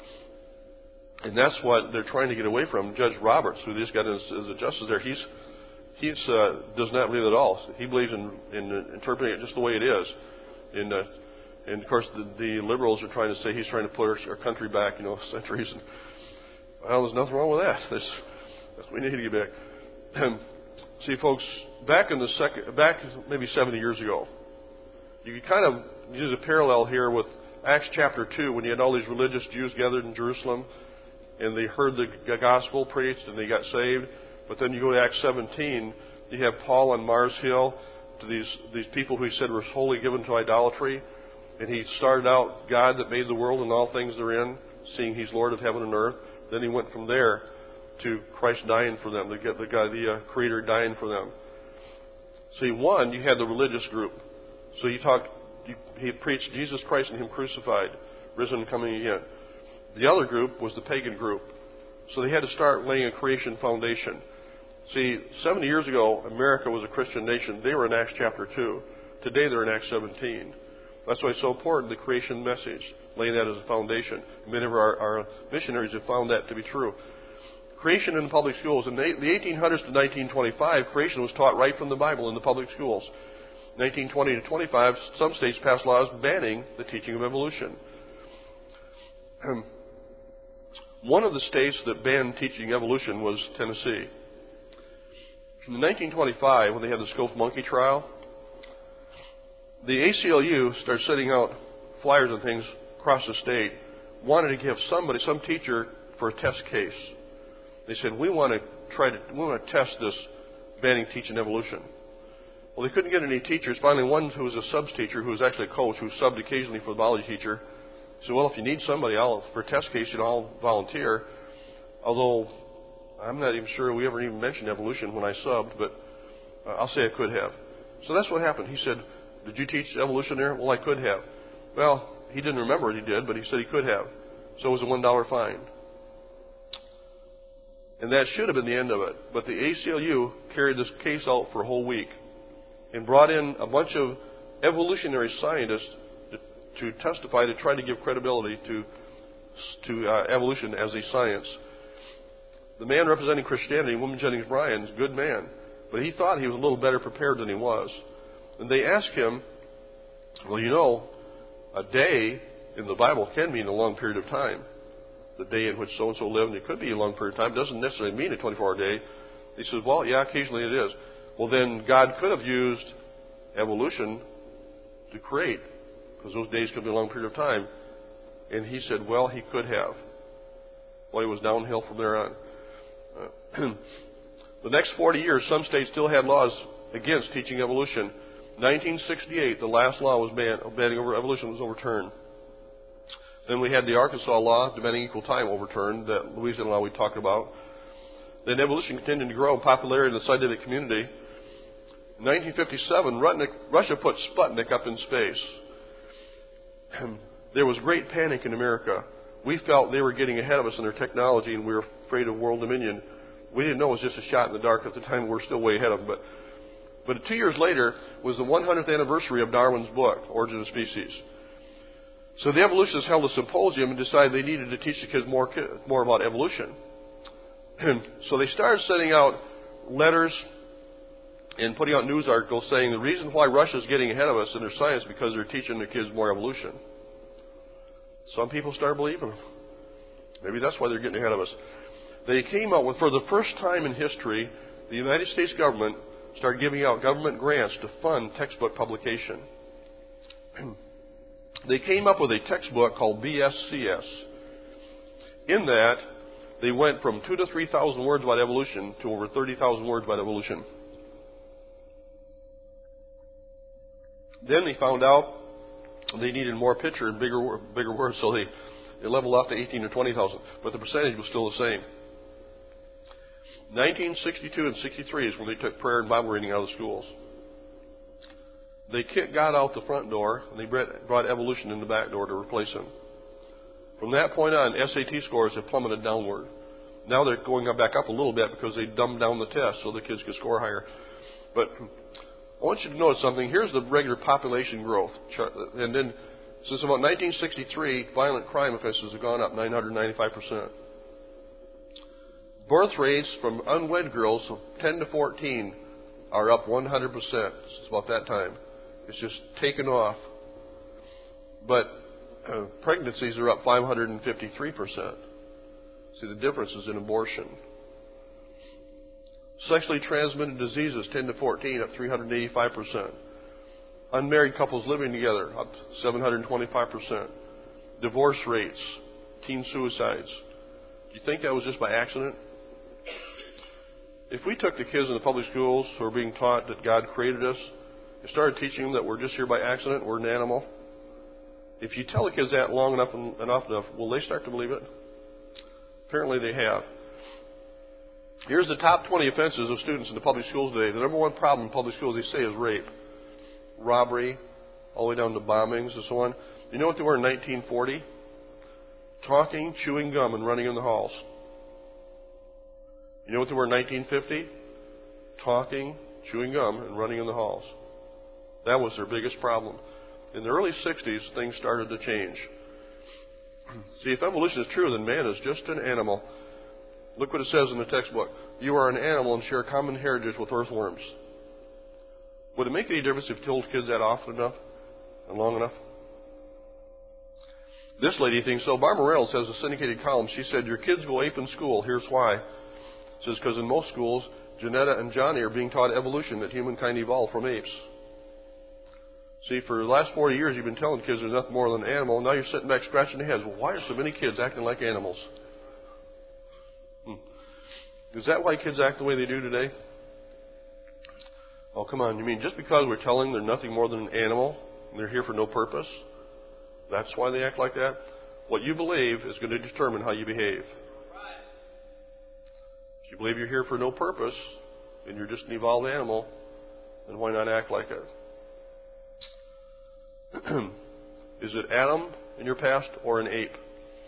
And that's what they're trying to get away from. Judge Roberts, who just got as, as a justice there, he's he's uh, does not believe it at all. He believes in, in interpreting it just the way it is. And, uh, and of course, the, the liberals are trying to say he's trying to put our, our country back, you know, centuries. And, well, there's nothing wrong with that. That's, that's we need to get back. See, folks, back in the second, back maybe seventy years ago, you could kind of use a parallel here with Acts chapter two, when you had all these religious Jews gathered in Jerusalem, and they heard the gospel preached and they got saved. But then you go to Acts seventeen, you have Paul on Mars Hill to these these people who he said were wholly given to idolatry, and he started out God that made the world and all things therein, seeing He's Lord of heaven and earth. Then he went from there to Christ dying for them, the, the guy, the uh, Creator dying for them. See, one, you had the religious group. So you talked, you, he preached Jesus Christ and Him crucified, risen and coming again. The other group was the pagan group. So they had to start laying a creation foundation. See, seventy years ago, America was a Christian nation. They were in Acts chapter two. Today they're in Acts seventeen. That's why it's so important, the creation message, laying that as a foundation. Many of our, our missionaries have found that to be true. Creation in the public schools. In the eighteen hundreds to nineteen twenty-five, creation was taught right from the Bible in the public schools. nineteen twenty to twenty-five, some states passed laws banning the teaching of evolution. One of the states that banned teaching evolution was Tennessee. In nineteen twenty-five, when they had the Scope Monkey trial, the A C L U started sending out flyers and things across the state, wanted to give somebody, some teacher, for a test case. They said, we want to try to, we want to test this banning teaching evolution. Well, they couldn't get any teachers. Finally, one who was a subs teacher, who was actually a coach, who subbed occasionally for the biology teacher, said, well, if you need somebody, I'll, for a test case, you know, I'll volunteer. Although, I'm not even sure we ever even mentioned evolution when I subbed, but uh, I'll say I could have. So that's what happened. He said, did you teach evolution there? Well, I could have. Well, he didn't remember what he did, but he said he could have. So it was a one dollar fine. And that should have been the end of it. But the A C L U carried this case out for a whole week and brought in a bunch of evolutionary scientists to, to testify, to try to give credibility to, to uh, evolution as a science. The man representing Christianity, William Jennings Bryan, is a good man, but he thought he was a little better prepared than he was. And they asked him, well, you know, a day in the Bible can mean a long period of time. The day in which so-and-so lived, it could be a long period of time. It doesn't necessarily mean a twenty-four hour day. He says, well, yeah, occasionally it is. Well, then God could have used evolution to create, because those days could be a long period of time. And he said, well, he could have. Well, it was downhill from there on. Uh, the next forty years, some states still had laws against teaching evolution. nineteen sixty-eight, the last law was banned, banning over evolution was overturned. Then we had the Arkansas law demanding equal time overturned, that Louisiana law we talked about. Then evolution continued to grow in popularity in the scientific community. In nineteen fifty-seven, Russia put Sputnik up in space. There was great panic in America. We felt they were getting ahead of us in their technology, and we were afraid of world dominion. We didn't know it was just a shot in the dark at the time. We were still way ahead of them. But, but two years later was the one hundredth anniversary of Darwin's book, Origin of Species. So the evolutionists held a symposium and decided they needed to teach the kids more, more about evolution. And so they started sending out letters and putting out news articles saying the reason why Russia's getting ahead of us in their science is because they're teaching the kids more evolution. Some people started believing them. Maybe that's why they're getting ahead of us. They came out with, for the first time in history, the United States government started giving out government grants to fund textbook publication. They came up with a textbook called B S C S. In that, they went from two to three thousand words about evolution to over thirty thousand words about evolution. Then they found out they needed more picture and bigger bigger words, so they, they leveled off to eighteen or twenty thousand. But the percentage was still the same. nineteen sixty-two and sixty-three is when they took prayer and Bible reading out of the schools. They kicked God out the front door, and they brought evolution in the back door to replace him. From that point on, S A T scores have plummeted downward. Now they're going back up a little bit because they dumbed down the test so the kids could score higher. But I want you to notice something. Here's the regular population growth. And then, since about nineteen sixty-three, violent crime offenses have gone up nine hundred ninety-five percent. Birth rates from unwed girls of ten to fourteen are up one hundred percent. It's about that time. It's just taken off. But uh, pregnancies are up five hundred fifty-three percent. See, the difference is in abortion. Sexually transmitted diseases, ten to fourteen, up three hundred eighty-five percent. Unmarried couples living together, up seven hundred twenty-five percent. Divorce rates, teen suicides. Do you think that was just by accident? If we took the kids in the public schools who are being taught that God created us and started teaching them that we're just here by accident, we're an animal, if you tell the kids that long enough and enough enough, will they start to believe it? Apparently they have. Here's the top twenty offenses of students in the public schools today. The number one problem in public schools, they say, is rape, robbery, all the way down to bombings and so on. You know what they were in nineteen forty? Talking, chewing gum, and running in the halls. You know what they were in nineteen fifty? Talking, chewing gum, and running in the halls. That was their biggest problem. In the early sixties, things started to change. See, if evolution is true, then man is just an animal. Look what it says in the textbook. You are an animal and share common heritage with earthworms. Would it make any difference if you told kids that often enough and long enough? This lady thinks so. Barbara Reynolds has a syndicated column. She said, your kids go ape in school. Here's why. She says, because in most schools, Janetta and Johnny are being taught evolution, that humankind evolved from apes. See, for the last forty years, you've been telling kids there's nothing more than an animal. Now you're sitting back scratching your heads. Well, why are so many kids acting like animals? Hmm. Is that why kids act the way they do today? Oh, come on. You mean just because we're telling them they're nothing more than an animal and they're here for no purpose, that's why they act like that? What you believe is going to determine how you behave. If you believe you're here for no purpose and you're just an evolved animal, then why not act like it? Is it Adam in your past or an ape?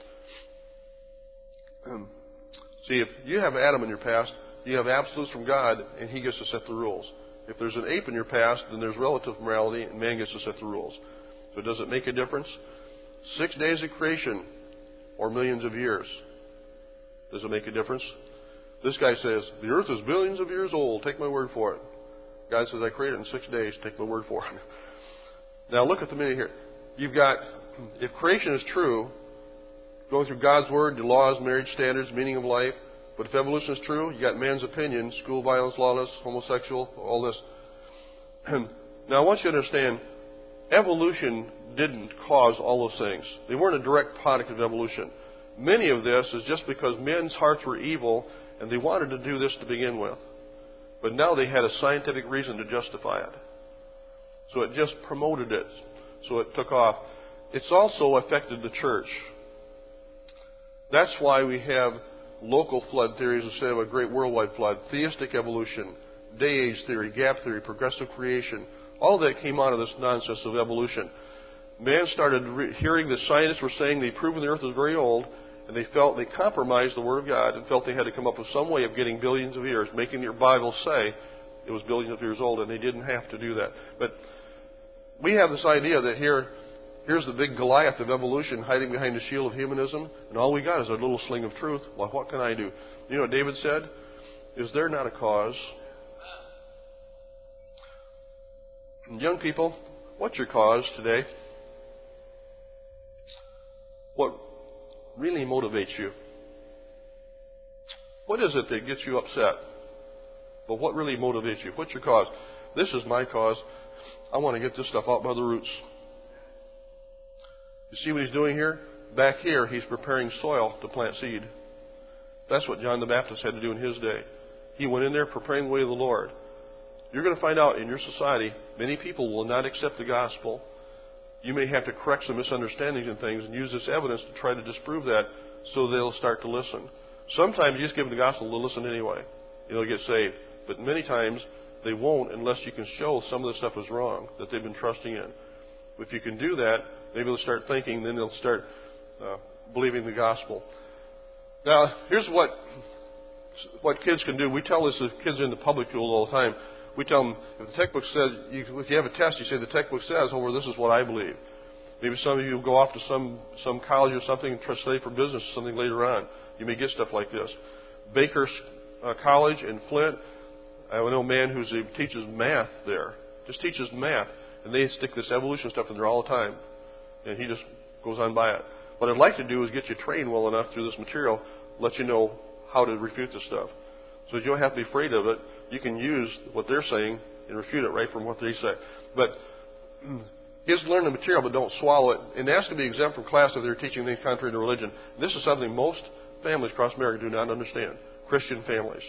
See, if you have Adam in your past, you have absolutes from God, and he gets to set the rules. If there's an ape in your past, then there's relative morality, and man gets to set the rules. So does it make a difference? Six days of creation or millions of years? Does it make a difference? This guy says, the earth is billions of years old. Take my word for it. God says, I created it in six days. Take my word for it. Now look at the meaning here. you've got, if creation is true, going through God's Word, the laws, marriage standards, meaning of life, but if evolution is true, you got man's opinion, school violence, lawless, homosexual, all this. Now I want you to understand, evolution didn't cause all those things. They weren't a direct product of evolution. Many of this is just because men's hearts were evil and they wanted to do this to begin with. But now they had a scientific reason to justify it. So it just promoted it. So it took off. It's also affected the church. That's why we have local flood theories instead of a great worldwide flood. Theistic evolution, day-age theory, gap theory, progressive creation. All that came out of this nonsense of evolution. Man started re- hearing the scientists were saying they'd proven the earth was very old, and they felt they compromised the Word of God and felt they had to come up with some way of getting billions of years, making your Bible say it was billions of years old, and they didn't have to do that. But we have this idea that here, here's the big Goliath of evolution hiding behind the shield of humanism, and all we got is a little sling of truth. Well, what can I do? You know what David said? Is there not a cause? And young people, what's your cause today? What really motivates you? What is it that gets you upset? But what really motivates you? What's your cause? This is my cause. I want to get this stuff out by the roots. You see what he's doing here? Back here, he's preparing soil to plant seed. That's what John the Baptist had to do in his day. He went in there preparing the way of the Lord. You're going to find out in your society, many people will not accept the gospel. You may have to correct some misunderstandings and things and use this evidence to try to disprove that so they'll start to listen. Sometimes you just give them the gospel, they'll listen anyway. They'll get saved. But many times they won't unless you can show some of the stuff is wrong that they've been trusting in. If you can do that, maybe they'll start thinking, then they'll start uh, believing the gospel. Now, here's what what kids can do. We tell this to kids in the public school all the time. We tell them, if the textbook says, you, if you have a test, you say the textbook says, oh, well, this is what I believe. Maybe some of you go off to some, some college or something and try to study for business or something later on. You may get stuff like this. Baker uh, College in Flint, I know a man who teaches math there, just teaches math, and they stick this evolution stuff in there all the time, and he just goes on by it. What I'd like to do is get you trained well enough through this material, let you know how to refute this stuff. So you don't have to be afraid of it. You can use what they're saying and refute it right from what they say. But just learn the material, but don't swallow it. And ask to be exempt from class if they're teaching things contrary to religion. This is something most families across America do not understand. Christian families.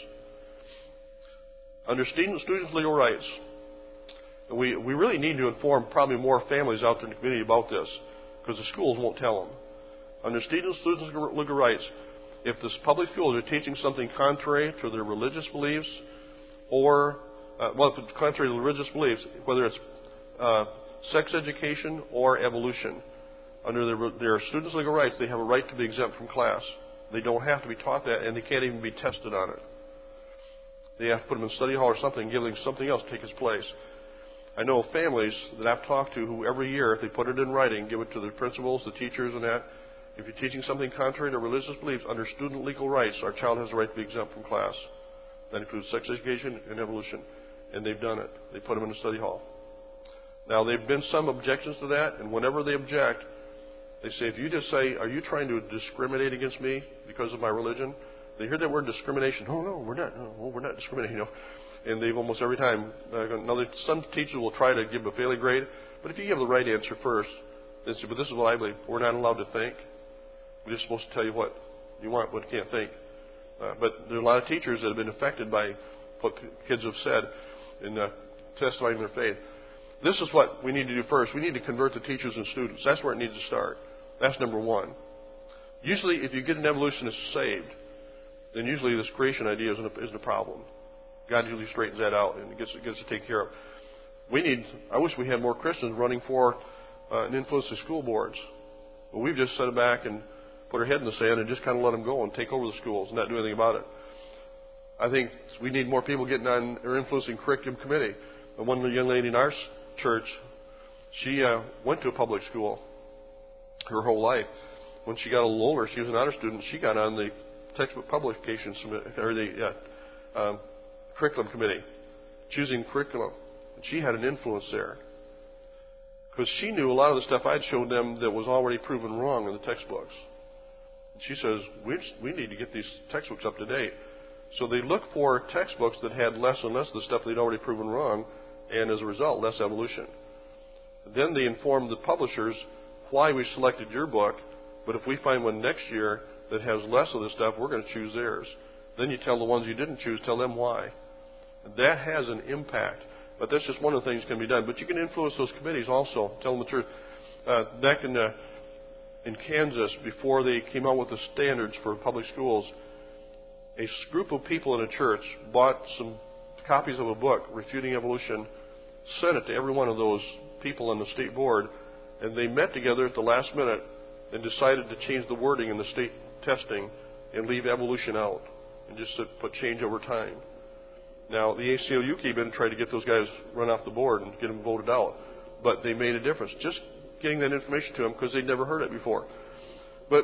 Under student, students' legal rights, we, we really need to inform probably more families out there in the community about this, because the schools won't tell them. Under student, students' legal rights, if the public schools are teaching something contrary to their religious beliefs, or, uh, well, if it's contrary to religious beliefs, whether it's uh, sex education or evolution, under their, their students' legal rights, they have a right to be exempt from class. They don't have to be taught that, and they can't even be tested on it. They have to put them in study hall or something and give them something else to take its place. I know families that I've talked to who every year, if they put it in writing, give it to the principals, the teachers, and that, if you're teaching something contrary to religious beliefs, under student legal rights, our child has a right to be exempt from class. That includes sex education and evolution. And they've done it. They put them in the study hall. Now, there have been some objections to that, and whenever they object, they say, if you just say, are you trying to discriminate against me because of my religion? They hear that word discrimination. Oh, no, we're not. No, we're not discriminating. You know. And they've almost every time, uh, now some teachers will try to give a failing grade, but if you give the right answer first, they say, but this is what I believe. We're not allowed to think. We're just supposed to tell you what you want, what you can't think. Uh, but there are a lot of teachers that have been affected by what kids have said in uh, testifying their faith. This is what we need to do first. We need to convert the teachers and students. That's where it needs to start. That's number one. Usually, if you get an evolutionist saved, then usually this creation idea isn't a, isn't a problem. God usually straightens that out and gets, gets it taken care of. We need, I wish we had more Christians running for uh, and influencing school boards. But we've just set it back and put our head in the sand and just kind of let them go and take over the schools and not do anything about it. I think we need more people getting on or influencing curriculum committee. And one young lady in our church, she uh, went to a public school her whole life. When she got a little older, she was an honor student. She got on the textbook publication or the yeah, um, curriculum committee, choosing curriculum. And she had an influence there Because she knew a lot of the stuff I'd shown them that was already proven wrong in the textbooks. She says, we, we need to get these textbooks up to date. So they looked for textbooks that had less and less of the stuff they'd already proven wrong, and as a result, less evolution. Then they informed the publishers why we selected your book, but if we find one next year that has less of the stuff, we're going to choose theirs. Then you tell the ones you didn't choose, tell them why. That has an impact. But that's just one of the things that can be done. But you can influence those committees also. Tell them the truth. Uh, back in, uh, in Kansas, before they came out with the standards for public schools, a group of people in a church bought some copies of a book, Refuting Evolution, sent it to every one of those people on the state board, and they met together at the last minute and decided to change the wording in the state testing and leave evolution out and just put change over time. Now, the A C L U came in and tried to get those guys run off the board and get them voted out, but they made a difference. Just getting that information to them because they'd never heard it before. But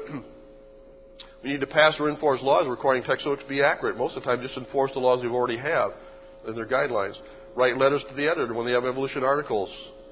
we need to pass or enforce laws requiring textbooks to be accurate. Most of the time, just enforce the laws we already have and their guidelines. Write letters to the editor when they have evolution articles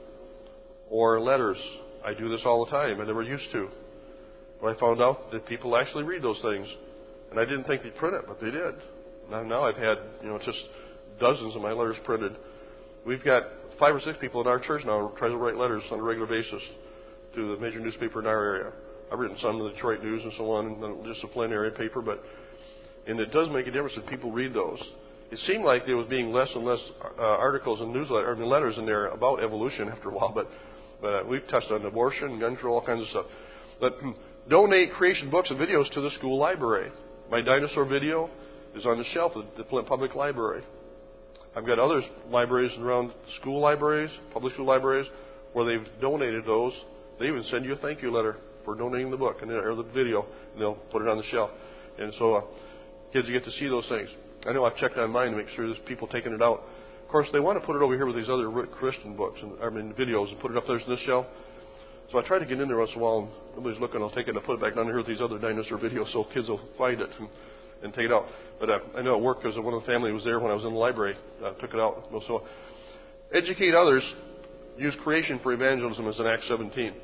or letters. I do this all the time. I never used to. But I found out that people actually read those things. And I didn't think they'd print it, but they did. Now, now I've had, you know, just dozens of my letters printed. We've got five or six people in our church now who try to write letters on a regular basis to the major newspaper in our area. I've written some to the Detroit News and so on, and the disciplinary paper, but and it does make a difference if people read those. It seemed like there was being less and less uh, articles and newsletter, or letters in there about evolution after a while, but, but uh, we've touched on abortion, gun control, all kinds of stuff. But donate creation books and videos to the school library. My dinosaur video is on the shelf at the Flint Public Library. I've got other libraries around school libraries, public school libraries, where they've donated those. They even send you a thank you letter for donating the book and or the video, and they'll put it on the shelf. And so uh, kids get to see those things. I know I've checked on mine to make sure there's people taking it out. Of course, they want to put it over here with these other Christian books, and I mean videos, and put it up there on this shelf. So I try to get in there once in a while, and nobody's looking. I'll take it and I'll put it back down here with these other dinosaur videos, so kids will find it and, and take it out. But uh, I know it worked because one of the family was there when I was in the library. Uh, took it out. So educate others. Use creation for evangelism as in Acts seventeen.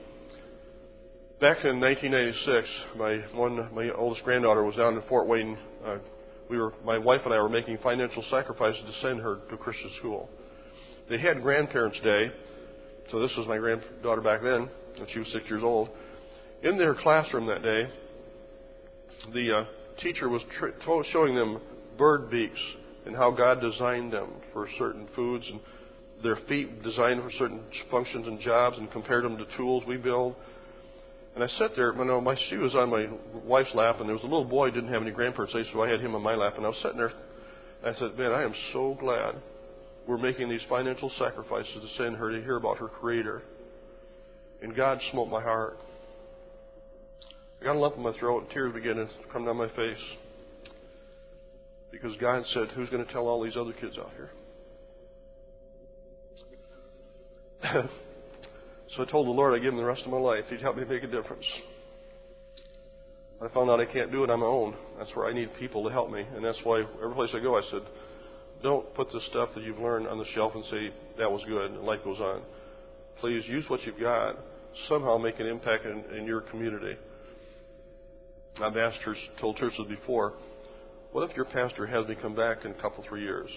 Back in nineteen ninety-six, my one, my oldest granddaughter was down in Fort Wayne. Uh, we were, my wife and I were making financial sacrifices to send her to a Christian school. They had Grandparents' Day, so this was my granddaughter back then, and she was six years old. In their classroom that day, the uh, teacher was tr- to- showing them bird beaks and how God designed them for certain foods, and their feet designed for certain functions and jobs, and compared them to tools we build. And I sat there, you know, my she was on my wife's lap, and there was a little boy who didn't have any grandparents, so I had him on my lap, and I was sitting there, and I said, man, I am so glad we're making these financial sacrifices to send her to hear about her Creator. And God smote my heart. I got a lump in my throat, and tears began to come down my face. Because God said, who's going to tell all these other kids out here? So I told the Lord I'd give him the rest of my life. He'd help me make a difference. I found out I can't do it on my own. That's where I need people to help me. And that's why every place I go, I said, don't put the stuff that you've learned on the shelf and say, that was good, and life goes on. Please use what you've got. Somehow make an impact in, in your community. I've asked church, told churches before, what if your pastor has me come back in a couple, three years?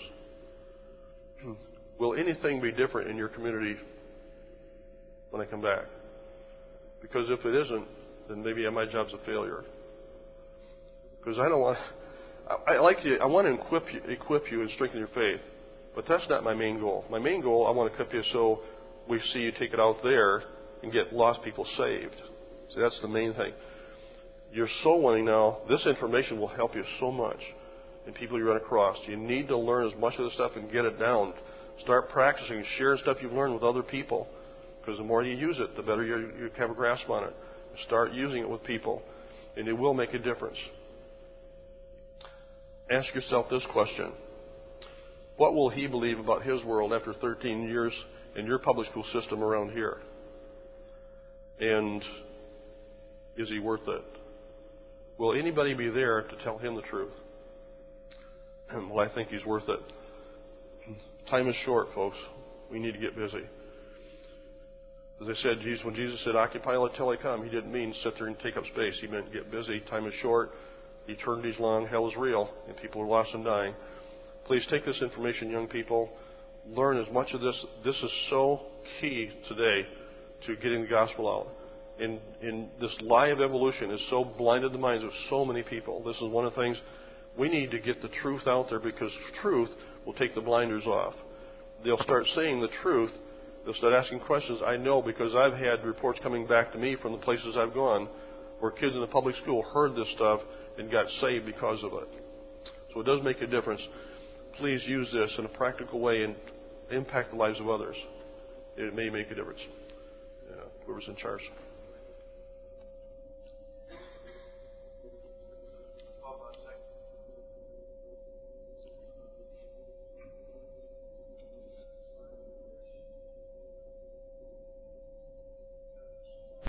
Will anything be different in your community when I come back? Because if it isn't, then maybe my job's a failure. Because I don't want, I, I like to, I want to equip you, equip you and strengthen your faith, but that's not my main goal. My main goal, I want to equip you so we see you take it out there and get lost people saved. See, that's the main thing. You're soul winning now. This information will help you so much in people you run across. You need to learn as much of the stuff and get it down. Start practicing, share stuff you've learned with other people. Because the more you use it, the better you, you have a grasp on it. Start using it with people, and it will make a difference. Ask yourself this question. What will he believe about his world after thirteen years in your public school system around here? And is he worth it? Will anybody be there to tell him the truth? Well, I think he's worth it. Time is short, folks. We need to get busy. As I said, Jesus, when Jesus said, occupy till I come, he didn't mean sit there and take up space. He meant get busy. Time is short. Eternity's long. Hell is real. And people are lost and dying. Please take this information, young people. Learn as much of this. This is so key today to getting the gospel out. In, in this lie of evolution has so blinded the minds of so many people. This is one of the things we need to get the truth out there, because truth will take the blinders off. They'll start saying the truth. They'll start asking questions. I know, because I've had reports coming back to me from the places I've gone where kids in the public school heard this stuff and got saved because of it. So it does make a difference. Please use this in a practical way and impact the lives of others. It may make a difference. Yeah, whoever's in charge.